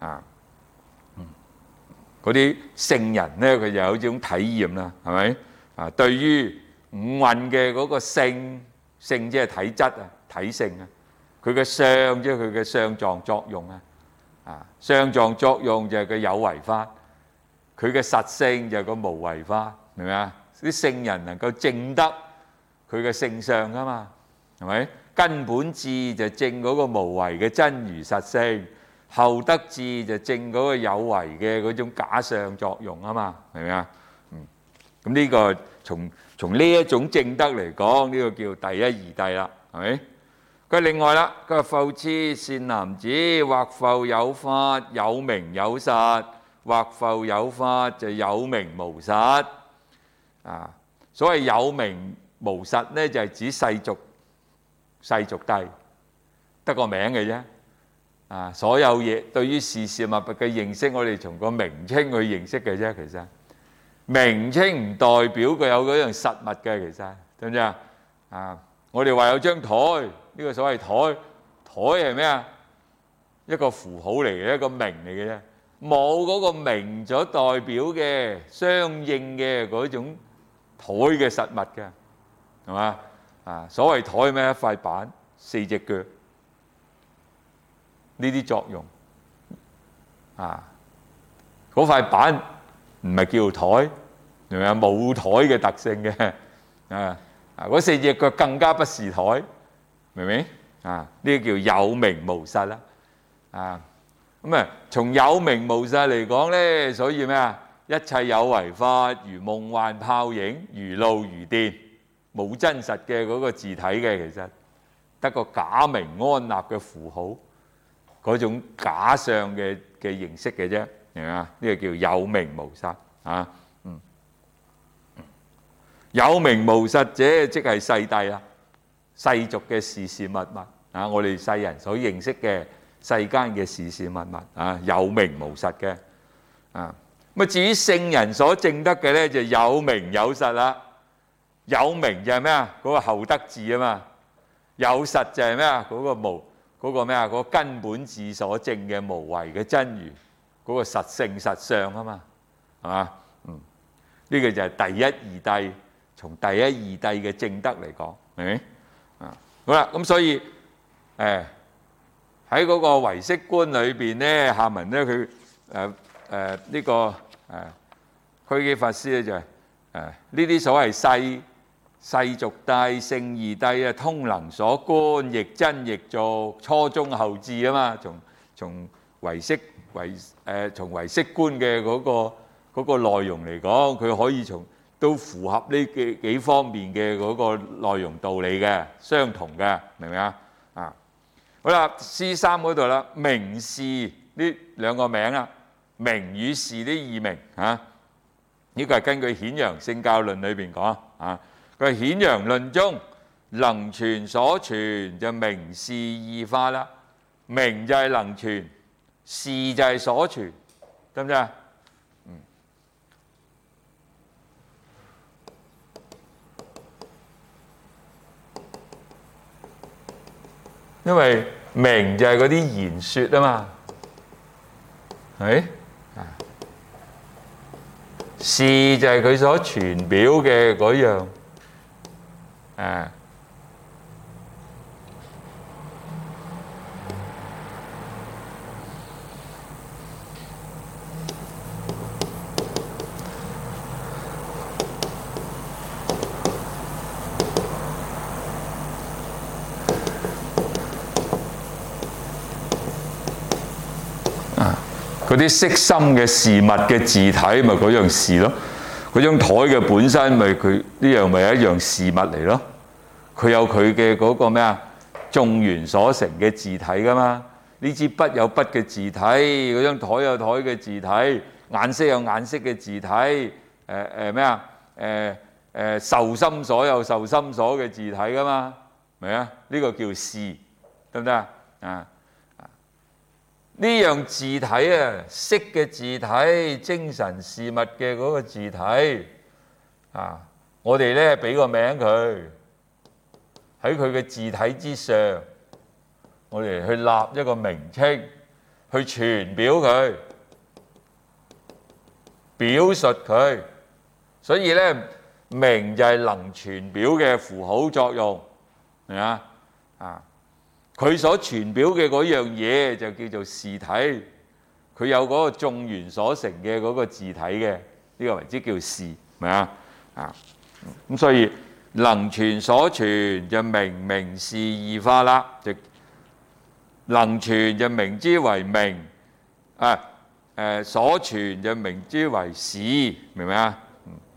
嗰啲聖人咧，佢就有一種體驗啦，係咪對於五蘊嘅嗰個性即係體質體性佢嘅相即係佢嘅相狀作用相狀作用就係佢有為法，佢嘅實性就係個無為法，明唔明啲聖人能夠證得佢嘅性相啊嘛，係咪？根本智就證嗰個無為嘅真如實性，後得智就證嗰個有為嘅嗰種假相作用啊嘛，明唔明咁呢個從呢一種證得嚟講，呢個叫第一義諦啦，係咪？ 佢另外啦，佢話復次善男子，或復有法，有名有實；或復有法，就有名無實。所謂有名無實呢，就係指世俗諦，得個名嘅啫。所有嘢對於事事物物嘅認識，我哋從個名稱去認識嘅啫。其實名稱唔代表佢有嗰樣實物嘅，其實知唔知啊？我哋話有張台，呢個所謂台係咩啊？一個符號嚟嘅，一個名嚟嘅啫，冇嗰個名所代表嘅相應嘅嗰種台嘅實物嘅，係嘛？所謂台咩？一塊板，四隻腳，呢啲作用。嗰塊板唔係叫台，明唔明啊？冇台嘅特性嘅。嗰四隻腳更加不是台，明唔明？呢個叫有名無實啦。從有名無實嚟講咧，所以咩啊？一切有為法，如夢幻泡影，如露如電，冇真實嘅嗰個字體嘅，其實得個假名安立嘅符號，嗰種假相嘅形式嘅啫，明唔明啊？呢個叫有名無實。有名無實者，即係世諦啦，世俗嘅事事物物。我哋世人所認識嘅世間嘅事事物物，有名無實嘅。至於聖人所證得嘅咧，就有名有實啦。有名就係咩啊？嗰個後得字啊嘛。有實就係咩啊？嗰個根本智所證嘅無為嘅真如，嗰個實性實相啊嘛，係嘛？呢個就係第一義諦，從第一義諦嘅證德嚟講，明唔明？好啦，咁所以喺嗰個唯識觀裏邊咧，下文咧佢呢個區基法師咧就係呢啲所謂世俗諦、聖義諦啊，通能所觀，亦真亦俗，初中後智啊嘛。從唯識觀嘅嗰個內容嚟講，佢可以都符合呢幾方面嘅嗰個內容道理嘅，相同嘅，明唔明啊？好啦，C3嗰度啦，名示呢兩個名啊，名與示呢異名呢個係根據《顯揚聖教論》裏邊講佢係《顯揚論》中能傳所傳就名示異化啦，名就係能傳，示就係所傳，得唔得啊？因為名就係嗰啲言説啊嘛，係示就係佢所傳表嘅嗰樣嗰啲悉心嘅事物嘅字體，咪嗰樣事咯。嗰張台嘅本身咪佢呢樣咪一樣事物嚟咯。佢有佢嘅嗰個咩啊？眾緣所成嘅字體噶嘛。呢支筆有筆嘅字體，嗰張台有台嘅字體，顏色有顏色嘅字體。咩啊？受心所有受心所嘅字體噶嘛。明啊？呢個叫事，得唔得啊？呢樣字體啊，識嘅字體，精神事物嘅嗰個字體我哋咧俾個名佢，喺佢嘅字體之上，我哋去立一個名稱，去傳表佢，表述佢。所以咧，名就係能傳表嘅符號作用，明啊？佢所傳表嘅嗰樣嘢就叫做事體，佢有嗰個眾緣所成嘅嗰個字體嘅，呢個為之叫事，明啊？咁所以能傳所傳就名示異化啦，就能傳就名之為名，所傳就名之為事，明唔明啊？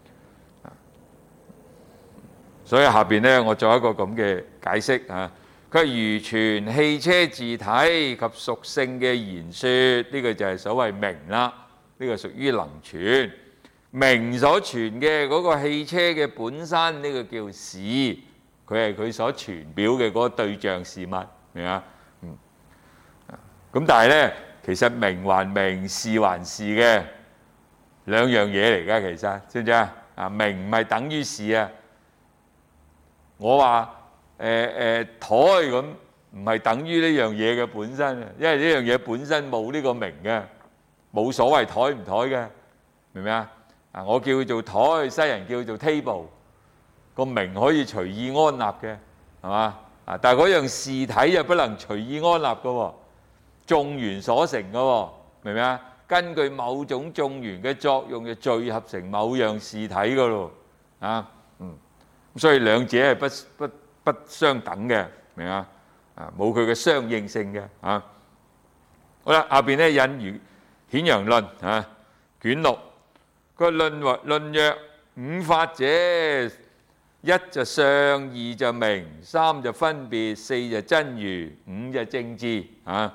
所以下邊咧，我做一個咁嘅解釋。 佢係如全汽車自體及屬性嘅言說，呢個就係所謂名啦。呢個屬於能傳。名所傳嘅嗰個汽車嘅本身，呢個叫事，佢係佢所傳表嘅嗰個對象事物，明啊？咁但係咧，其實名還名，事還事嘅兩樣嘢嚟㗎，其實知唔知啊？名唔係等於事啊！我話台咁，唔係等於呢樣嘢嘅本身啊，因為呢樣嘢本身冇呢個名嘅，冇所謂台唔台嘅，明唔明啊？我叫佢做台，西人叫佢做 table， 個名可以隨意安立嘅，係嘛？但係嗰樣事體就不能隨意安立嘅喎，眾緣所成嘅喎，明唔明啊？根據某種眾緣嘅作用，就聚合成某樣事體嘅咯，所以兩者係不相等嘅，明啊？冇佢嘅相應性嘅，好啦，下邊咧引如顯揚論卷6，個論曰：五法者，一就相，二就名，三就分別，四就真如，五就正智。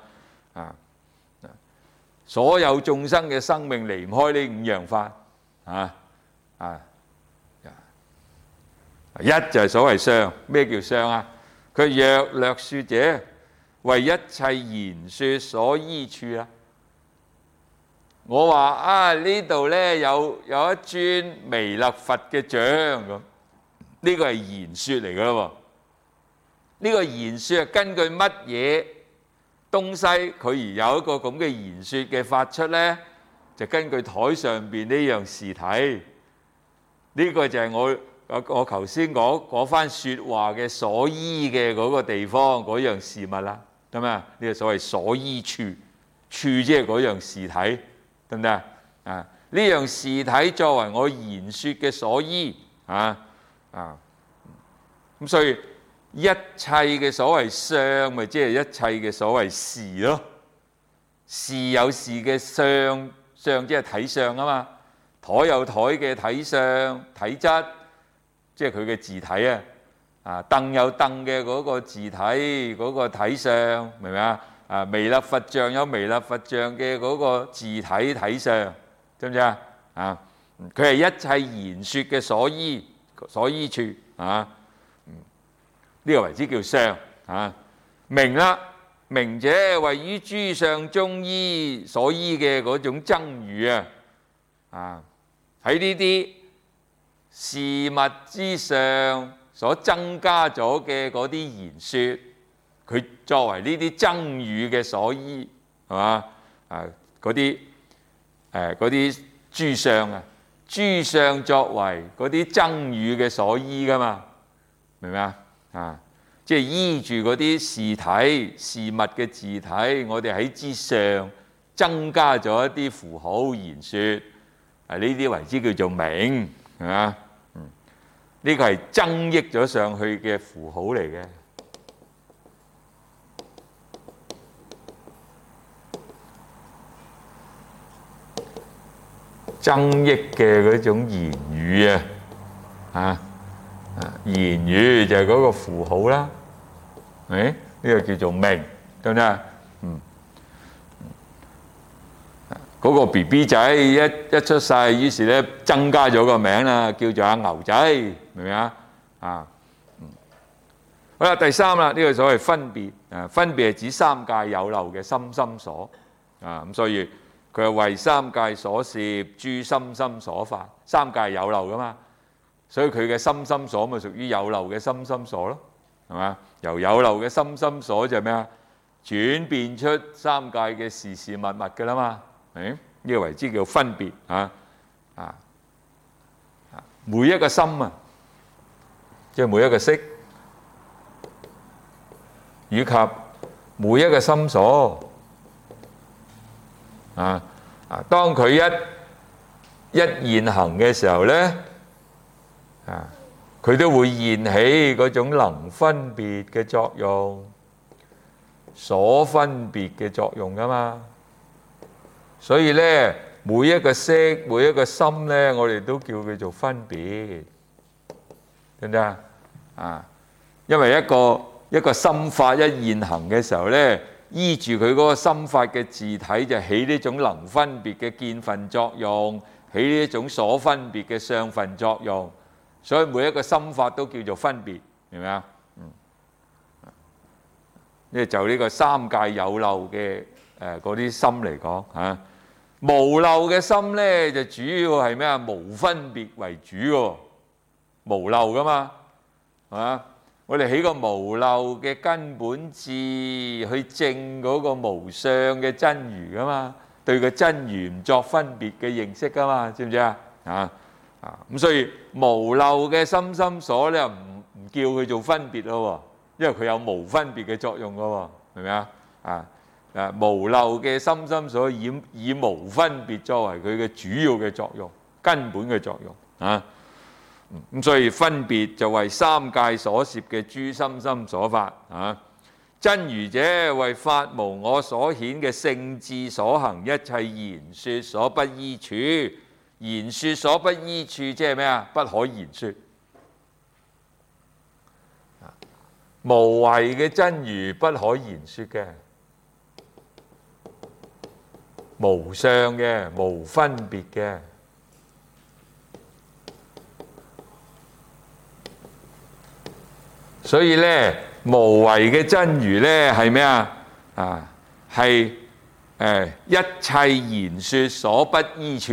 所有眾生嘅生命離唔開呢五樣法。一就係所謂相，咩叫相啊？佢若略說者，為一切言說所依處啦。我話呢度咧有一尊彌勒佛嘅像咁，呢個係言說嚟噶咯。呢個言說係根據乜嘢東西佢而有一個咁嘅言說嘅發出咧？就根據台上邊呢樣事體。呢個就係我頭先嗰番説話嘅所依嘅嗰個地方嗰樣事物啦，得嘛？呢個所謂所依處，處即係嗰樣事體，得唔得啊？呢樣事體作為我言説嘅所依，咁所以一切嘅所謂相，咪即係一切嘅所謂事咯。事有事嘅相，相即係體相啊嘛。台有台嘅體相、體質。即係佢嘅自體凳有凳嘅嗰個自體嗰個體相，明唔明啊？彌勒佛像有彌勒佛像嘅嗰個自體體相，知唔知啊？佢係一切言說嘅所依處呢個為之叫相名啦。名者位於諸相中所依嘅嗰種僧語喺呢啲事物之上所增加咗嘅嗰啲言說，佢作為呢啲僧語嘅所依，係嘛？嗰啲諸相諸相作為嗰啲僧語嘅所依噶嘛？明唔明啊？即係依住嗰啲事體事物嘅字體，我哋喺之上增加咗一啲符號言說，呢啲為之叫做名。呢個係增益咗上去嘅符號嚟嘅，增益嘅嗰種言語言語就係嗰個符號啦，呢個叫做名，得唔得啊？嗰個 BB 仔一出世，於是咧增加咗個名啦，叫做阿牛仔，明唔明啊？好啦，第三啦，呢個所謂分別，分別係指三界有漏嘅心心所，咁所以佢係為三界所攝，諸心心所法，三界有漏噶嘛，所以佢嘅心心所咪屬於有漏嘅心心所咯，係嘛？由有漏嘅心心所就係咩啊？轉變出三界嘅事事物物噶啦嘛。呢個為之叫分別每一個心即係每一個識，以及每一個心所當佢一現行嘅時候咧佢都會現起嗰種能分別嘅作用，所分別嘅作用噶嘛。所以咧，每一個色、每一個心咧，我哋都叫佢做分別，得唔得啊？因為一個一個心法一現行嘅時候咧，依住佢嗰個心法嘅字體就起呢種能分別嘅見分作用，起呢一種所分別嘅相分作用，所以每一個心法都叫做分別，明唔明啊？呢就呢個三界有漏嘅嗰啲心嚟講嚇，無漏嘅心咧就主要係咩啊？無分別為主喎，無漏噶嘛，係嘛？我哋起個無漏嘅根本智去證嗰個無相嘅真如噶嘛，對個真如唔作分別嘅認識噶嘛，知唔知啊？咁所以無漏嘅心心所咧唔叫佢做分別咯喎，因為佢有無分別嘅作用噶喎，明唔明啊？無漏嘅心心所以無分別作為佢嘅主要嘅作用、根本嘅作用啊。咁所以分別就為三界所攝嘅諸心心所發啊。真如者為法無我所顯嘅聖智所行一切言說所不依處，言說所不依處即係咩啊？不可言說。無為嘅真如不可言說嘅，無相嘅，無分別嘅。所以咧，無為嘅真如咧係咩啊？係一切言說所不依處，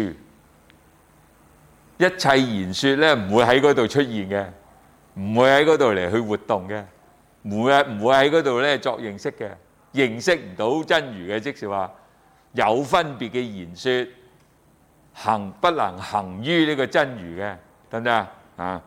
一切言說咧唔會喺嗰度出現嘅，唔會喺嗰度嚟去活動嘅，唔會喺嗰度咧作認識嘅，認識唔到真如嘅，即是話有分別嘅言說不能行於呢個真如嘅，得唔得啊？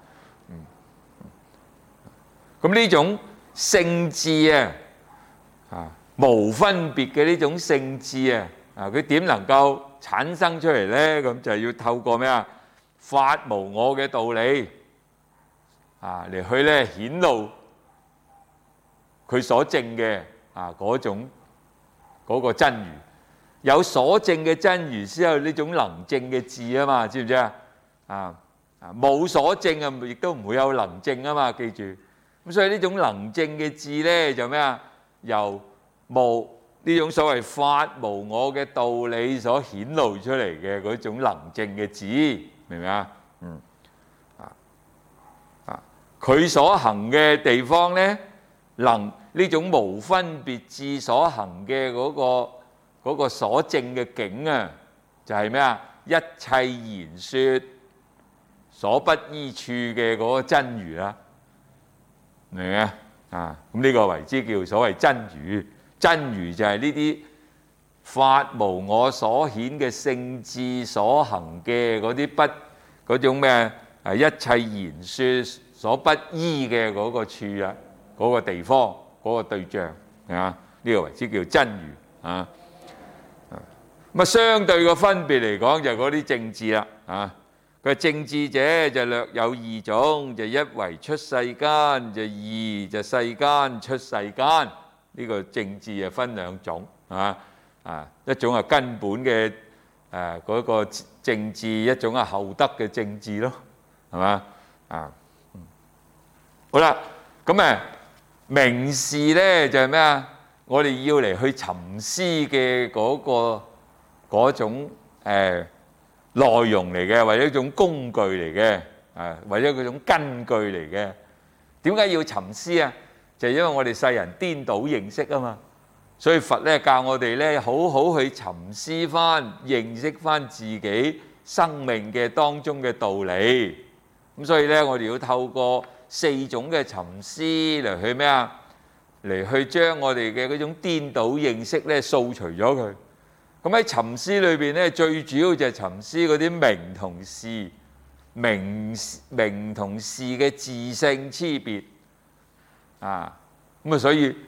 咁呢種聖智無分別嘅呢種聖智佢點能夠產生出嚟呢？咁就要透過咩啊？法無我嘅道理嚟去咧顯露佢所證嘅嗰種嗰個真如。有所證嘅真如先有呢種能證嘅智啊嘛，知唔知啊？冇所證亦都唔會有能證啊嘛，記住。咁所以呢種能證嘅智咧就咩啊？由呢種所謂法無我嘅道理所顯露出嚟嘅嗰種能證嘅智，明唔明啊？佢所行嘅地方咧，呢種無分別智所行嘅嗰個所證嘅境就係咩啊？一切言說所不依處嘅嗰個真如啦。明唔明啊？咁呢個為之叫所謂真如。真如就係呢啲法無我所顯嘅聖智所行嘅嗰種咩一切言說所不依嘅嗰個處嗰個地方嗰個對象呢個為之叫真如咁相對嘅分別嚟講就係嗰啲正智啦佢正智者就略有二種，就一為出世間，就二就世間出世間。呢個正智分兩種一種係根本嘅嗰個正智，一種係後得嘅正智咯，係嘛好啦，咁明示咧就係咩啊？我哋要嚟去尋思嘅嗰種內容嚟嘅，或者一種工具嚟嘅，或者嗰種根據嚟嘅。點解要尋思啊？就係因為我哋世人顛倒認識啊嘛，所以佛咧教我哋咧好好去尋思翻、認識翻自己生命嘅當中嘅道理。咁所以咧，我哋要透過4種嘅尋思嚟去咩啊？嚟去將我哋嘅嗰種顛倒認識咧掃除咗佢。咁喺尋思裏邊咧，最主要就係尋思嗰啲名同事、名同事嘅自性差別咁所以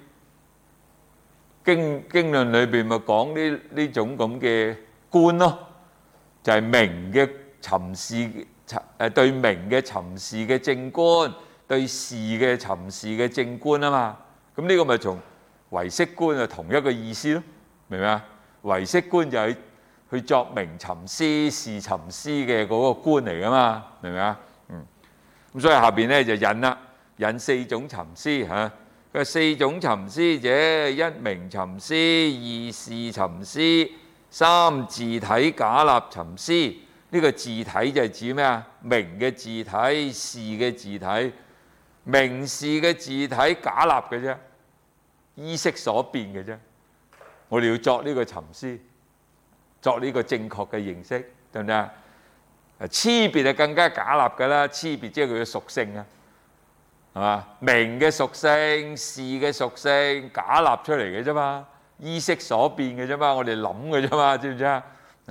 經論裏邊咪講呢種咁嘅觀咯，就係名嘅尋視對名嘅尋視嘅正觀，對事嘅尋視嘅正觀啊嘛。咁呢個咪從唯識觀係同一個意思咯，明唔明啊？唯識觀就係去作名尋思、事尋思嘅嗰個觀嚟噶嘛，明唔明啊？咁所以下邊咧就引4種尋思佢四種尋思者：一名尋思，二事尋思，三自體假立尋思。呢個自體就係指咩啊？名嘅自體，事嘅自體。名事嘅自體假立嘅啫，意識所變嘅啫。我哋要作呢個尋思，作呢個正確嘅認識，對唔對啊？差別係更加假立㗎啦，差別即係佢嘅屬性啊，係嘛？名嘅屬性、事嘅屬性，假立出嚟嘅啫嘛，意識所變嘅啫嘛，我哋諗嘅啫嘛，知唔知啊？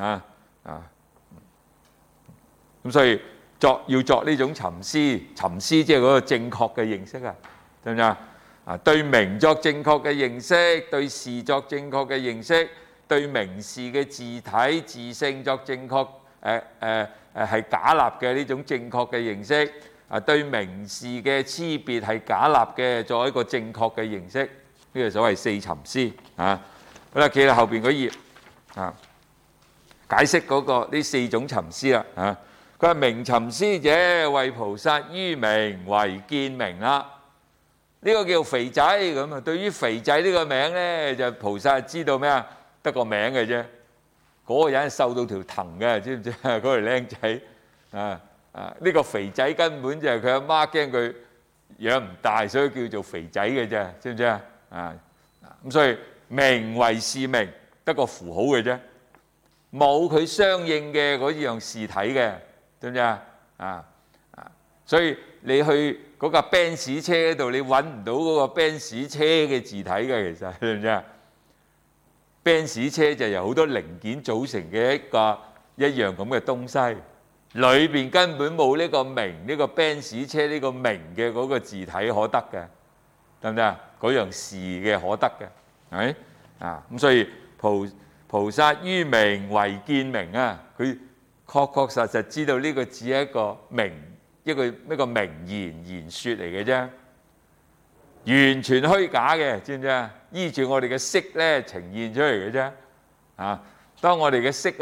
咁所以要作呢種尋思，尋思即係嗰個正確嘅認識啊，對唔對啊？對名作正確嘅認識，對事作正確嘅認識，對名事嘅自體自性作正確係假立嘅呢種正確嘅認識，對名事嘅差別係假立嘅，作一個正確嘅認識，呢個所謂四尋思啊。好啦，企喺後邊嗰頁啊，解釋嗰個呢四種尋思啦啊。佢話名尋思者為菩薩於名為見名啦。呢個叫肥仔咁啊。對於肥仔呢個名咧，就菩薩知道咩啊？得個名嘅啫。嗰個人瘦到條藤嘅，知唔知啊？嗰條僆仔呢個肥仔根本就係佢阿媽驚佢養唔大，所以叫做肥仔嘅啫，知唔知啊？咁所以名為是名，得個符號嘅啫，冇佢相應嘅嗰樣事體嘅。知唔知啊？所以你去嗰架 Benz 車度，你揾唔到嗰個 Benz 車嘅字體嘅，其實知唔知啊？Benz 車就由好多零件組成嘅一樣咁嘅東西，裏邊根本冇呢個名，呢個 Benz 車呢個名嘅嗰個字體可得嘅，得唔得啊？嗰樣事嘅可得嘅，係咪咁所以菩薩於名為見名啊，佢確確實實知道呢個只係一個名，一個名言説嚟嘅啫，完全虛假嘅，知唔知啊？依住我哋嘅識咧呈現出嚟嘅啫。當我哋嘅識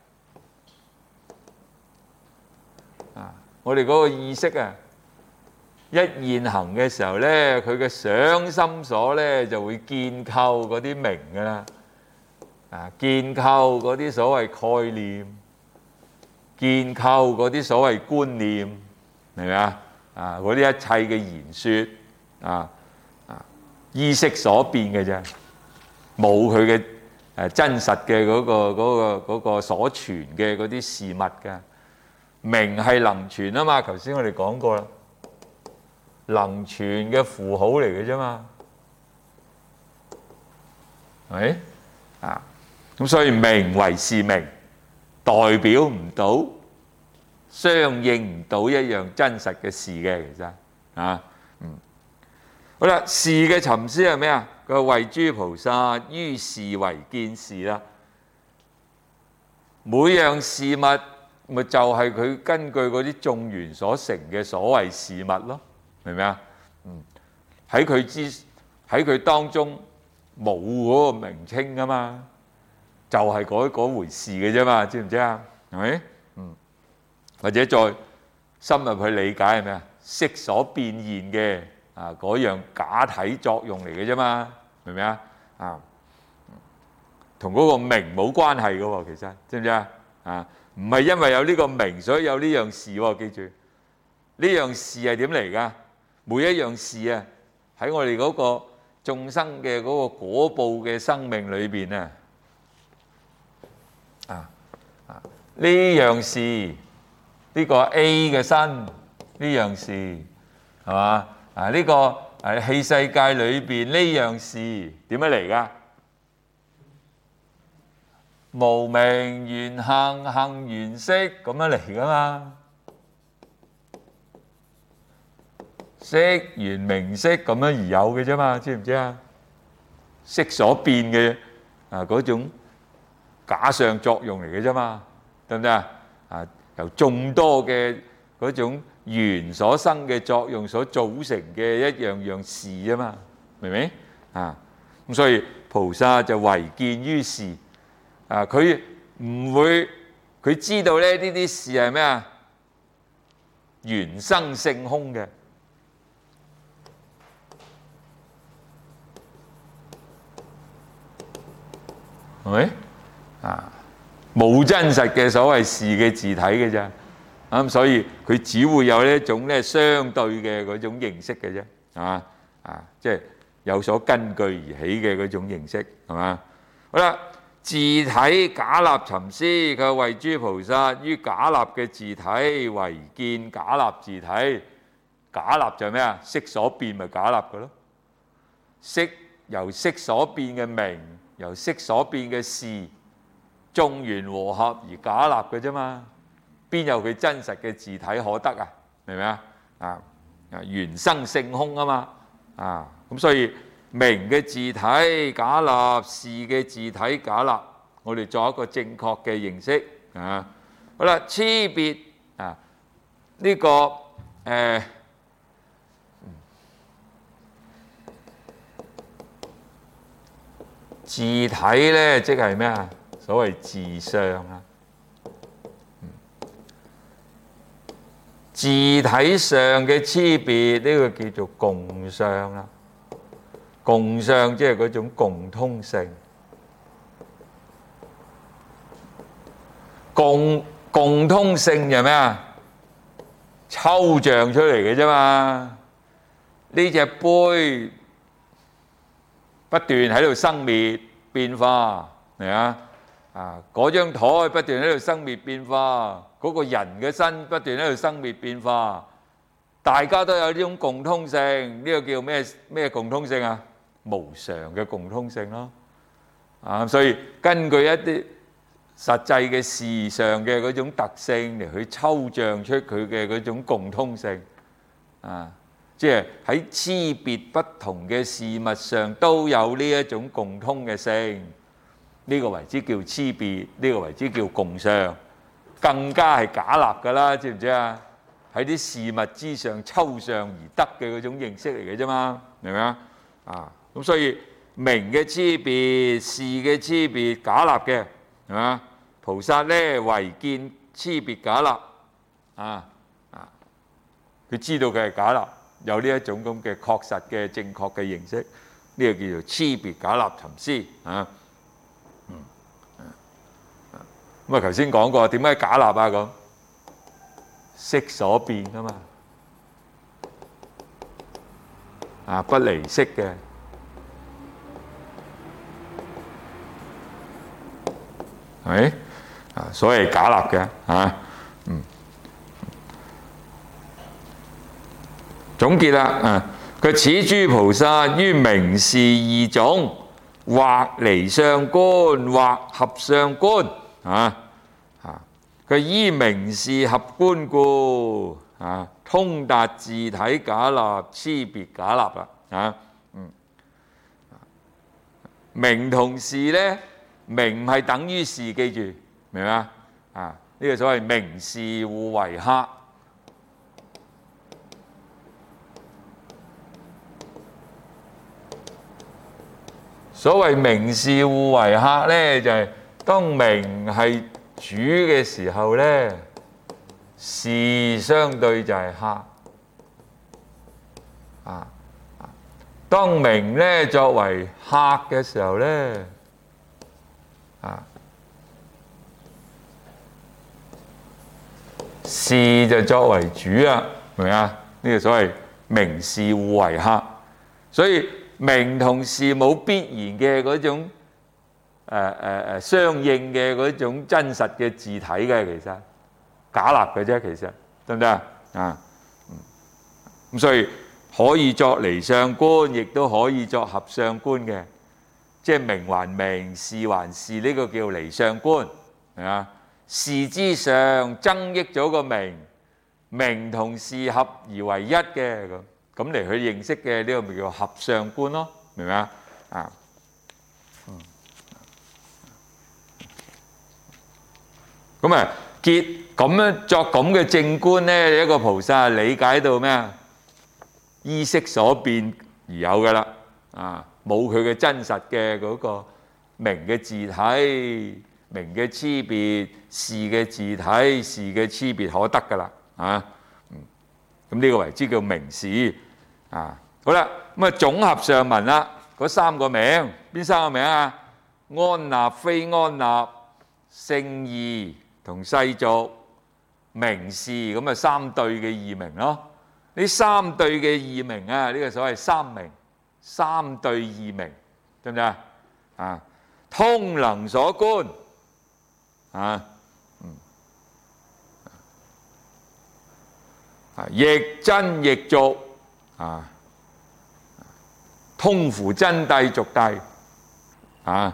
我哋嗰個意識一現行嘅時候咧，佢嘅想心所咧就會建構嗰啲名㗎啦，建構嗰啲所謂概念。建構嗰啲所謂觀念，明唔明啊？嗰啲一切嘅言説意識所變嘅啫，冇佢嘅真實嘅嗰個所存嘅嗰啲事物㗎。名係能存啊嘛，頭先我哋講過啦，能存嘅符號嚟嘅啫嘛，係咪咁所以名為是名。代表唔到，相應唔到一樣真實嘅事嘅，其實好啦，事嘅尋思係咩啊？佢話為諸菩薩於事為見事啦。每樣事物咪就係佢根據嗰啲眾緣所成嘅所謂事物咯，明唔明啊？喺佢當中冇嗰個名稱噶嘛。就係嗰回事嘅啫嘛，知唔知啊？係咪？或者再深入去理解係咩啊？色所變現嘅嗰樣假體作用嚟嘅啫嘛，明唔明啊？同嗰個名冇關係嘅喎，其實知唔知啊？唔係因為有呢個名所以有呢樣事喎，記住呢樣事係點嚟㗎？每一樣事喺我哋嗰個眾生嘅嗰個果報嘅生命裏邊呢樣事，呢個 A 嘅身，呢樣事係嘛？呢個器世界裏邊呢樣事點樣嚟㗎？無明緣行，行緣識咁樣嚟㗎嘛？識緣名色咁樣而有嘅啫嘛，知唔知啊？識所變嘅嗰種假相作用嚟嘅啫嘛，得唔得啊？由眾多嘅嗰種緣所生嘅作用所組成嘅一樣樣事啊嘛，明唔明咁所以菩薩就唯見於事佢唔會，佢知道咧呢啲事係咩啊？緣生性空嘅， 係咪？冇真實嘅所謂是嘅字體嘅啫。咁所以佢只會有呢一種咧相對嘅嗰種形式嘅啫，係嘛？即係有所根據而起嘅嗰種形式，係嘛？好啦，字體假立尋思，佢為諸菩薩於假立嘅字體為見假立字體。假立就係咩啊？色所變咪假立嘅咯。色由色所變嘅名，由色所變嘅事，眾緣和合而假立嘅啫嘛。邊有佢真實嘅字體可得啊？明唔明啊？緣生性空啊嘛。咁所以名嘅字體假立，事嘅字體假立，我哋作一個正確嘅認識啊。好啦，差別呢個字體咧，即係咩啊？所謂字相啊。字體上嘅差別，呢個叫做共相啦。共相即係嗰種共通性。共通性就係咩啊？抽象出嚟嘅啫嘛。呢隻杯不斷喺度生滅變化，係啊？嗰張台不斷喺度生滅變化。嗰個人嘅身不斷喺度生滅變化，大家都有呢種共通性，呢個叫咩共通性啊？無常嘅共通性咯。所以根據一啲實際嘅事上嘅嗰種特性嚟去抽象出佢嘅嗰種共通性。即係喺差別不同嘅事物上都有呢一種共通嘅性，呢個為之叫差別，呢個為之叫共相。更加係假立㗎啦，知唔知啊？喺啲事物之上抽象而得嘅嗰種認識嚟嘅啫嘛，明唔明啊？咁所以名嘅差別、事嘅差別，假立嘅係嘛？菩薩咧為見差別假立，佢知道佢係假立，有呢一種咁嘅確實嘅正確嘅認識，呢個叫做差別假立尋思啊。咁頭先講過點解假立啊？咁色所變啊嘛，不離色嘅，係咪？所謂假立嘅總結啦，佢此諸菩薩於名事二種，或離相觀，或合相觀。佢依名事合觀故，通達字體假立、差別假立啦。名同事咧，名唔係等於事，記住明唔明啊？呢個所謂名事互為客。所謂名事互為客咧，就係當名係主嘅時候咧，事相對就係客。當名咧作為客嘅時候咧，事就作為主啦，明唔明啊？呢個所謂名事互為客，所以名同事冇必然嘅嗰種相應嘅嗰種真實嘅字體嘅，其實假立嘅啫，其實得唔得啊？咁所以可以作離相觀，亦都可以作合相觀嘅，即係名還名，事還事，呢個叫離相觀，係嘛？事之上增益咗個名，名同事合而為一嘅咁嚟去認識嘅，呢個咪叫合相觀咯，明唔明啊？咁啊，結咁樣作咁嘅正觀咧，一個菩薩理解到咩啊？依色所變而有噶啦，冇佢嘅真實嘅嗰個名嘅字體、名嘅差別、事嘅字體、事嘅差別可得噶啦，咁呢個為之叫名事。好啦，咁啊總合上文啦，嗰三個名邊三個名啊？ 安立非安立、聖義同世俗、名士，咁啊三對嘅異名咯。呢三對嘅異名啊，呢個所謂三名、三對異名，得唔得啊？啊，通能所觀啊，亦真亦俗啊，通乎真諦俗諦啊，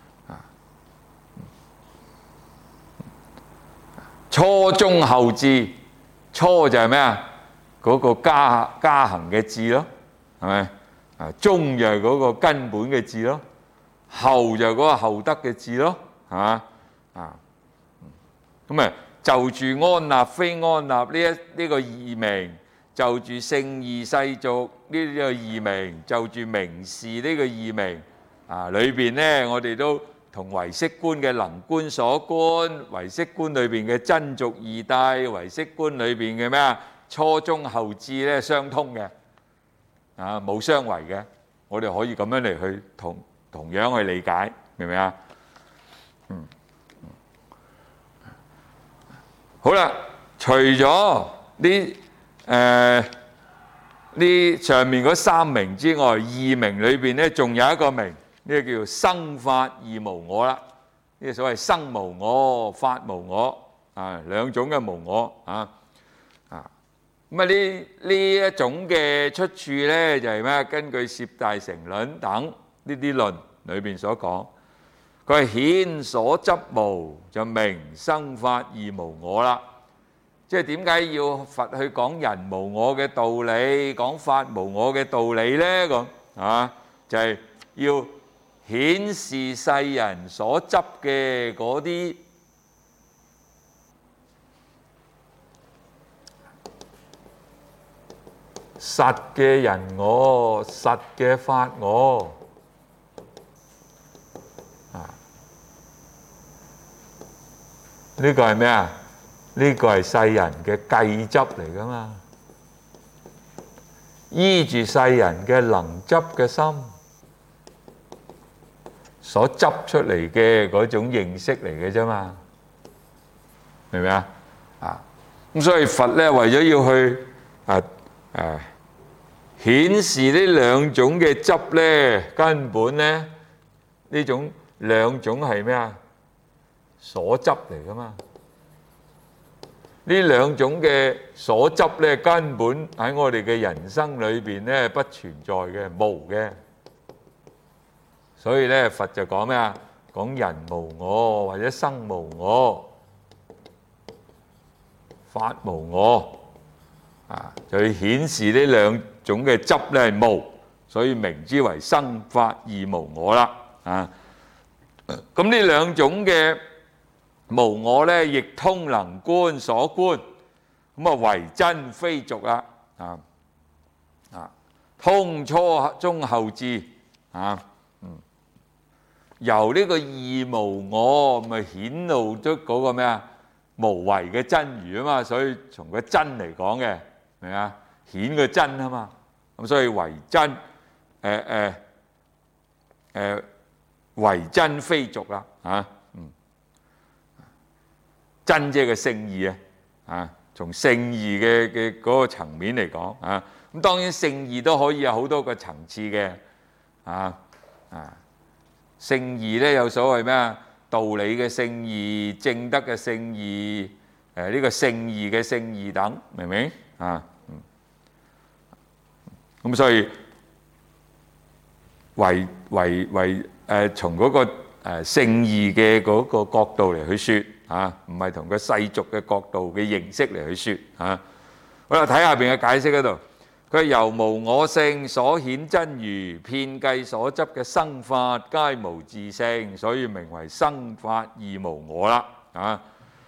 初中後智，初就係咩啊？嗰個加行嘅智咯，係咪啊？中就係嗰個根本嘅智咯，後就係嗰個後德嘅智咯，係嘛啊？咁啊，就住安立非安立呢個異名，就住聖義世俗呢個異名，就住名士呢個異名啊，裏邊咧我哋都同唯識觀嘅能觀所觀、唯識觀裏邊嘅真俗二諦、唯識觀裏邊嘅咩啊初中後智咧相通嘅啊，冇相違嘅，我哋可以咁樣嚟去同樣去理解，明唔明啊？好啦，除咗呢上面嗰三名之外，異名裏邊咧仲有一個名，呢個叫做生法義無我啦。呢個所謂生無我、法無我啊，兩種嘅無我啊。咁啊呢一種嘅出處咧就係咩？根據《攝大乘論》等呢啲論裏邊所講，佢係顯所執無，就明生法義無我啦。即係點解要佛去講人無我嘅道理，講法無我嘅道理咧？咁啊，就係要顯示世人所執嘅嗰啲實嘅人我、實嘅法我啊，呢個係咩啊？呢個係世人嘅計執嚟噶嘛，依住世人嘅能執嘅心所執出嚟嘅嗰種認識嚟嘅啫嘛，明唔明啊？啊，咁所以佛咧為咗要去顯示呢兩種嘅執咧，根本咧呢種兩種係咩啊？所執嚟噶嘛。呢兩種嘅所執咧，根本喺我哋嘅人生裏邊咧不存在嘅，無嘅。所以咧，佛就講咩啊？講人無我，或者生無我，法無我啊，就要顯示呢兩種嘅執咧係無，所以名之為生法義無我啦。啊，咁呢兩種嘅無我咧，亦通能觀所觀，咁啊為真非俗啦，通初中後智啊，由呢個義無我，咪顯露出嗰個咩啊無為嘅真如啊嘛，所以從個真嚟講嘅，明啊？顯個真啊嘛，咁所以為真，為真非俗啦，啊。真即係個聖義啊！從聖義嘅嗰個層面嚟講啊，咁當然聖義都可以有好多個層次嘅聖義咧有所謂咩啊？道理嘅聖義、正德嘅聖義、呢個聖義嘅聖義等，明唔明啊？咁所以從嗰個聖義嘅嗰個角度嚟去説。唔係同個世俗嘅角度嘅認識嚟去説嚇。好啦，睇下邊嘅解釋嗰度，佢由無我性所顯真如，遍計所執嘅生法皆無自性，所以名為生法義無我啦。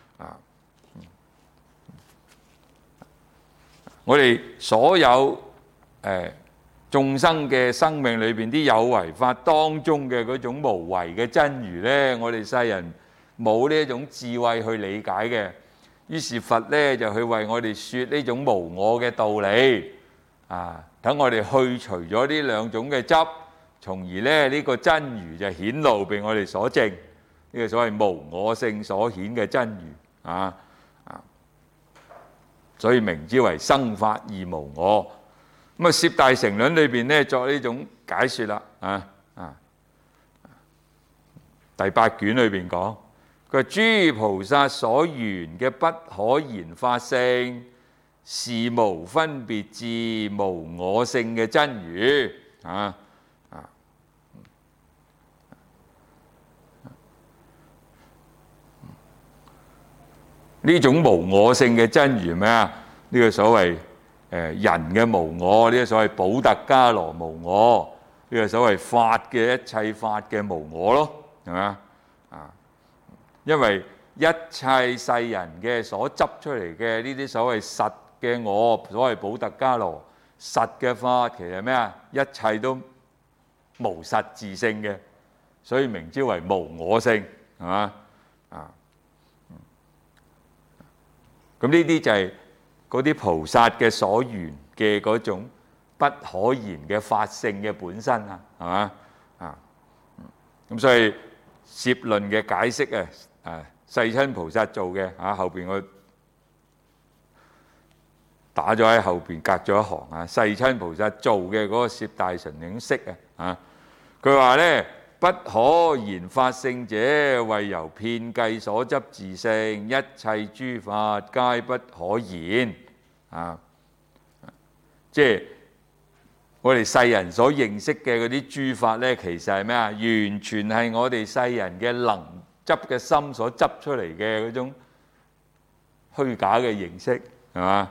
我哋所有眾生嘅生命裏邊啲有為法當中嘅嗰種無為嘅真如咧，我哋世人冇呢一種智慧去理解嘅，於是佛咧就去為我哋説呢種無我嘅道理啊，等我哋去除咗呢兩種嘅執， 從而咧呢個真如就顯露被我哋所證，呢個所謂無我性所顯嘅真如啊，所以名之為生法而無我。咁啊，攝大乘論裏邊咧作呢種解説啦，第8卷裏邊講，佢話諸菩薩所緣嘅不可言法性，是無分別智、無我性嘅真如呢種無我性嘅真如咩啊？呢個所謂人嘅無我，呢個所謂補特伽羅無我，呢個所謂法嘅一切法嘅無我咯，係咪啊？因為一切世人嘅所執出嚟嘅呢啲所謂實嘅我，所謂補特伽羅實嘅法，其實咩啊？一切都無實自性嘅，所以名之為無我性，係嘛？咁呢啲就係嗰啲菩薩嘅所緣嘅嗰種不可言嘅法性嘅本身啊，係嘛？咁所以攝論嘅解釋世親菩薩做嘅後邊我打咗喺後邊隔咗一行世親菩薩做嘅嗰個攝大乘論釋佢話咧，不可言法性者，謂由遍計所執自性，一切諸法皆不可言即係我哋世人所認識嘅嗰啲諸法咧，其實係咩啊？完全係我哋世人嘅能執嘅心所執出嚟嘅嗰種虛假嘅形式，係嘛？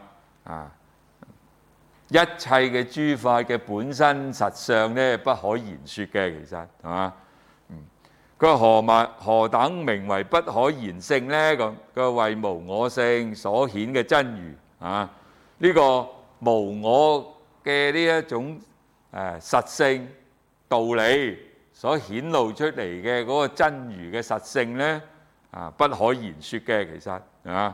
一切嘅諸法嘅本身實相咧，不可言説嘅，其實係嘛？佢話何等名為不可言性咧？咁佢話為無我性所顯嘅真如呢個無我嘅呢一種實性道理所顯露出嚟嘅嗰個真如嘅實性咧不可言説嘅，其實係嘛？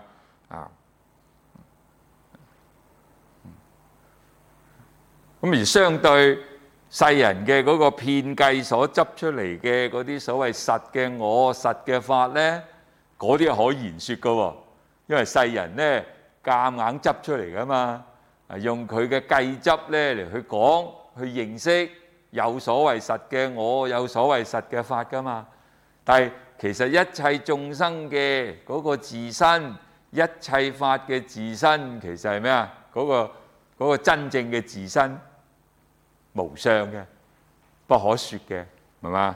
咁而相對世人嘅嗰個遍計所執出嚟嘅嗰啲所謂實嘅我、實嘅法咧，嗰啲係可言説嘅喎，因為世人咧夾硬執出嚟噶嘛，用佢嘅計執咧嚟去講、去認識有所謂實嘅我、有所謂實嘅法噶嘛。但係其實一切眾生嘅嗰個自身、一切法嘅自身，其實係咩啊？嗰個真正嘅自身無相嘅，不可説嘅，係嘛？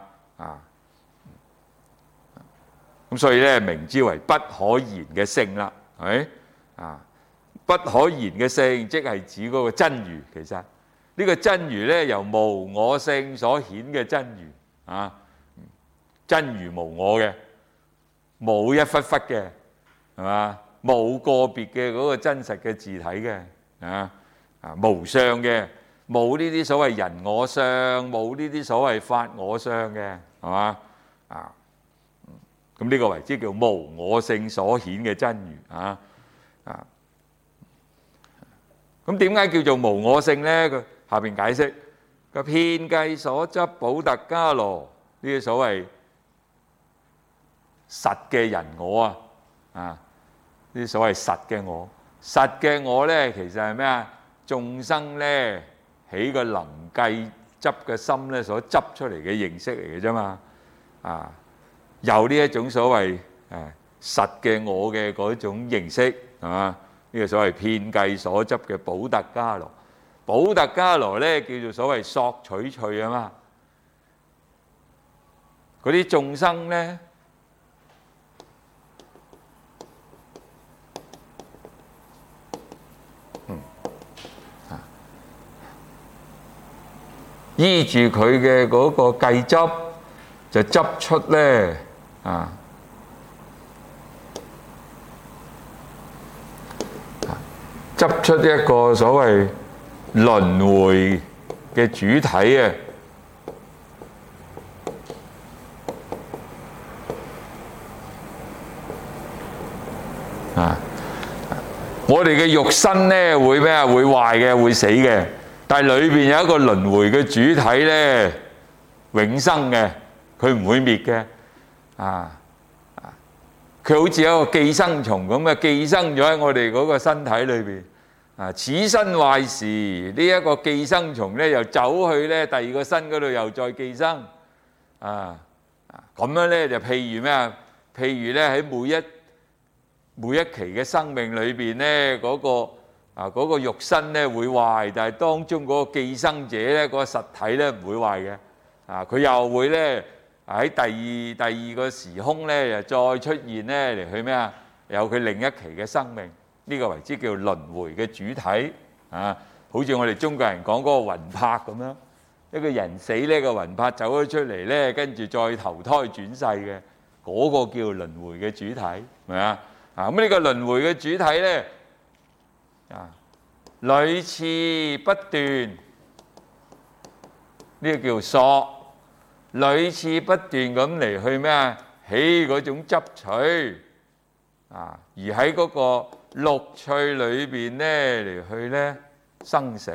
咁所以咧，名之為不可言嘅性啦，係咪？不可言嘅性，即係指嗰個真如。其實呢個真如咧，由無我性所顯嘅真如真如無我嘅，冇一忽忽嘅，係嘛？冇個別嘅嗰個真實嘅自體嘅，無相嘅，冇呢啲所謂人我相，冇呢啲所謂法我相嘅，係嘛？咁呢個為之叫無我性所顯嘅真如咁點解叫做無我性咧？佢下邊解釋個遍計所執補特伽羅呢啲所謂實嘅人我呢啲所謂實嘅我，實嘅我咧，其實係咩啊？眾生咧起個能計執嘅心咧，所執出嚟嘅形式嚟嘅啫嘛。有呢一種所謂實嘅我嘅嗰種形式，係嘛？呢個所謂遍計所執嘅補特伽羅，補特伽羅咧叫做所謂索取趣啊嘛。嗰啲眾生咧，依住佢嘅嗰個計執，就執出咧執出一個所謂輪迴嘅主體我哋嘅肉身咧會咩啊？會壞嘅，會死嘅。但係裏邊有一個輪迴嘅主體咧永生嘅，佢唔會滅嘅。佢好似一個寄生蟲咁嘅，寄生咗喺我哋嗰個身體裏邊。此身壞時，呢一個寄生蟲咧又走去咧第二個身嗰度又再寄生。咁樣咧就譬如咩啊？譬如咧喺每一期嘅生命裏邊咧，嗰個肉身咧會壞，但係當中嗰個寄生者咧，嗰個實體咧唔會壞嘅。佢又會咧喺第二個時空咧又再出現咧嚟去咩啊？有佢另一期嘅生命，呢個為之叫輪迴嘅主體。好似我哋中國人講嗰個魂魄咁樣，一個人死咧個魂魄走咗出嚟咧，跟住再投胎轉世嘅，嗰個叫輪迴嘅主體，係咪啊？咁呢個輪迴嘅主體咧，屢次不斷，呢個叫索，屢次不斷咁嚟去咩啊？起嗰種執取，而喺嗰個六趣裏邊咧嚟去咧生死，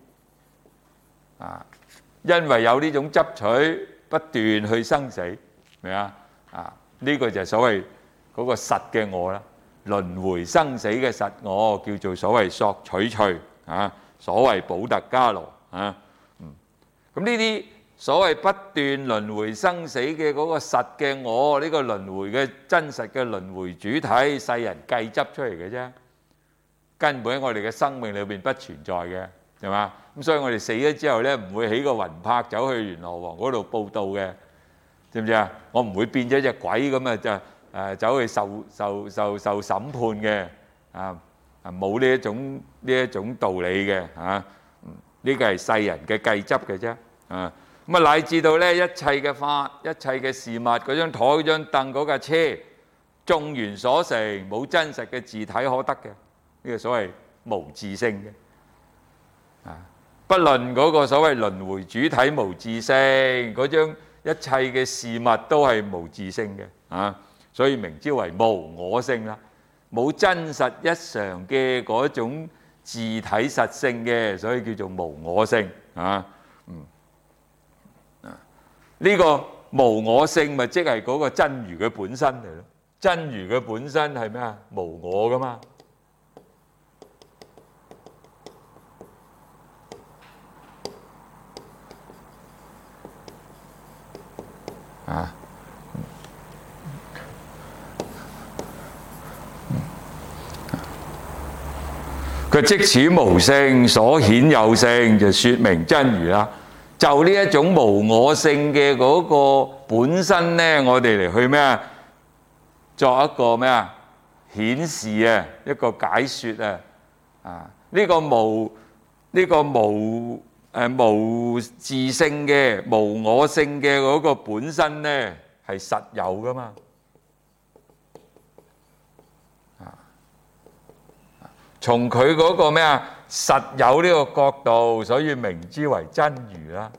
因為有呢種執取，不斷去生死，明啊？呢個就係所謂嗰個實嘅我啦，輪迴生死嘅實我叫做所謂索取趣，所謂補特伽羅。咁呢啲所謂不斷輪迴生死嘅嗰個實嘅我，呢個輪迴嘅真實嘅輪迴主體，世人計執出嚟嘅啫，根本喺我哋嘅生命裏邊不存在嘅，係嘛？咁所以我哋死咗之後咧，唔會起個魂魄走去元羅王嗰度報到嘅，知唔知啊？我唔會變咗隻鬼咁啊，就走去受審判嘅，冇呢一種道理嘅，呢個係世人嘅計執嘅啫。咁乃至到咧一切嘅法、一切嘅事物，嗰張台、嗰張凳、嗰架車，眾緣所成，冇真實嘅自體可得嘅，呢個所謂無自性嘅。不論嗰個所謂輪迴主體無自性，嗰張一切嘅事物都係無自性嘅，所以名之為無我性啦，冇真實一常嘅嗰種自體實性嘅，所以叫做無我性。呢個無我性咪即係嗰個真如嘅本身嚟咯。真如嘅本身係咩啊？無我噶嘛。佢即此無性所顯有性，就説明真如啦。就呢一種無我性嘅嗰個本身咧，我哋嚟去咩啊？作一個咩啊？顯示啊，一個解説啊。呢個無自性嘅無我性嘅嗰個本身咧，係實有噶嘛。從佢嗰個咩啊？實有呢個角度，所以名之為真如啦。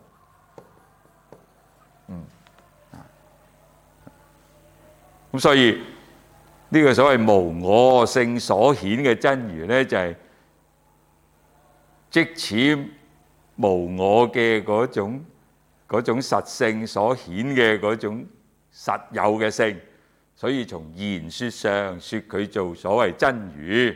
咁所以呢個所謂無我性所顯嘅真如咧，就係即此無我嘅嗰種實性所顯嘅嗰種實有嘅性，所以從言説上説佢做所謂真如。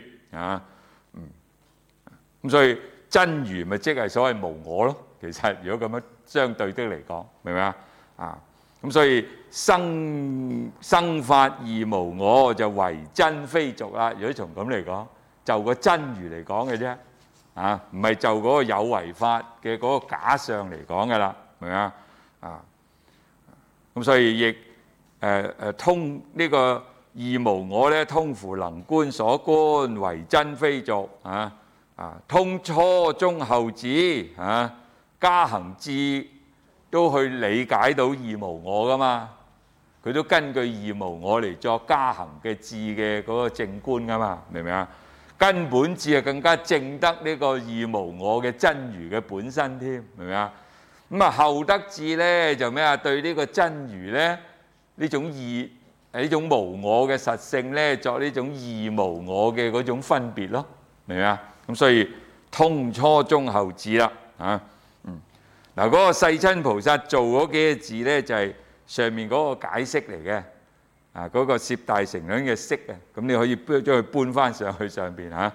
咁所以真如咪即係所謂無我咯。其實如果咁樣相對的嚟講，明唔明啊？咁所以生法義無我就為真非俗啦。如果從咁嚟講，就個真如嚟講嘅啫，唔係就嗰個有為法嘅嗰個假相嚟講嘅啦，明唔明啊？咁所以亦通呢個義無我咧，通乎能觀所觀，為真非俗通初中後智加行智都去理解到義無我噶嘛，佢都根據義無我嚟作加行嘅智嘅嗰個正觀噶嘛，明唔明啊？根本智係更加證得呢個義無我嘅真如嘅本身添，明唔明啊？咁後得智咧就咩啊？對呢個真如咧呢種義呢種無我嘅實性咧，作呢種義無我嘅嗰種分別咯，明唔明啊？咁所以通初中後智啦， 嗱，嗰個世親菩薩做嗰幾個字咧，就係上面嗰個解釋嚟嘅。嗰個攝大乘論嘅釋啊，咁你可以將佢搬翻上去上邊嚇。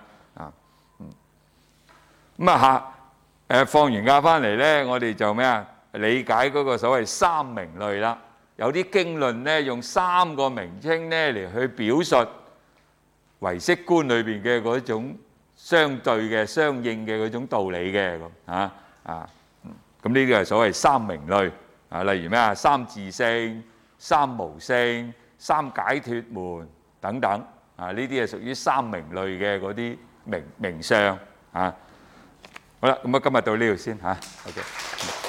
放完假翻嚟咧，我哋就咩啊？理解嗰個所謂三名類啦。有啲經論咧，用3個名稱咧嚟去表述唯識觀裏邊嘅嗰種相對嘅、相應嘅嗰種道理嘅咁咁呢啲係所謂三名類例如咩啊？三自性、三無性、三解脫門等等呢啲係屬於三名類嘅嗰啲名相好啦，咁今日到呢度先OK。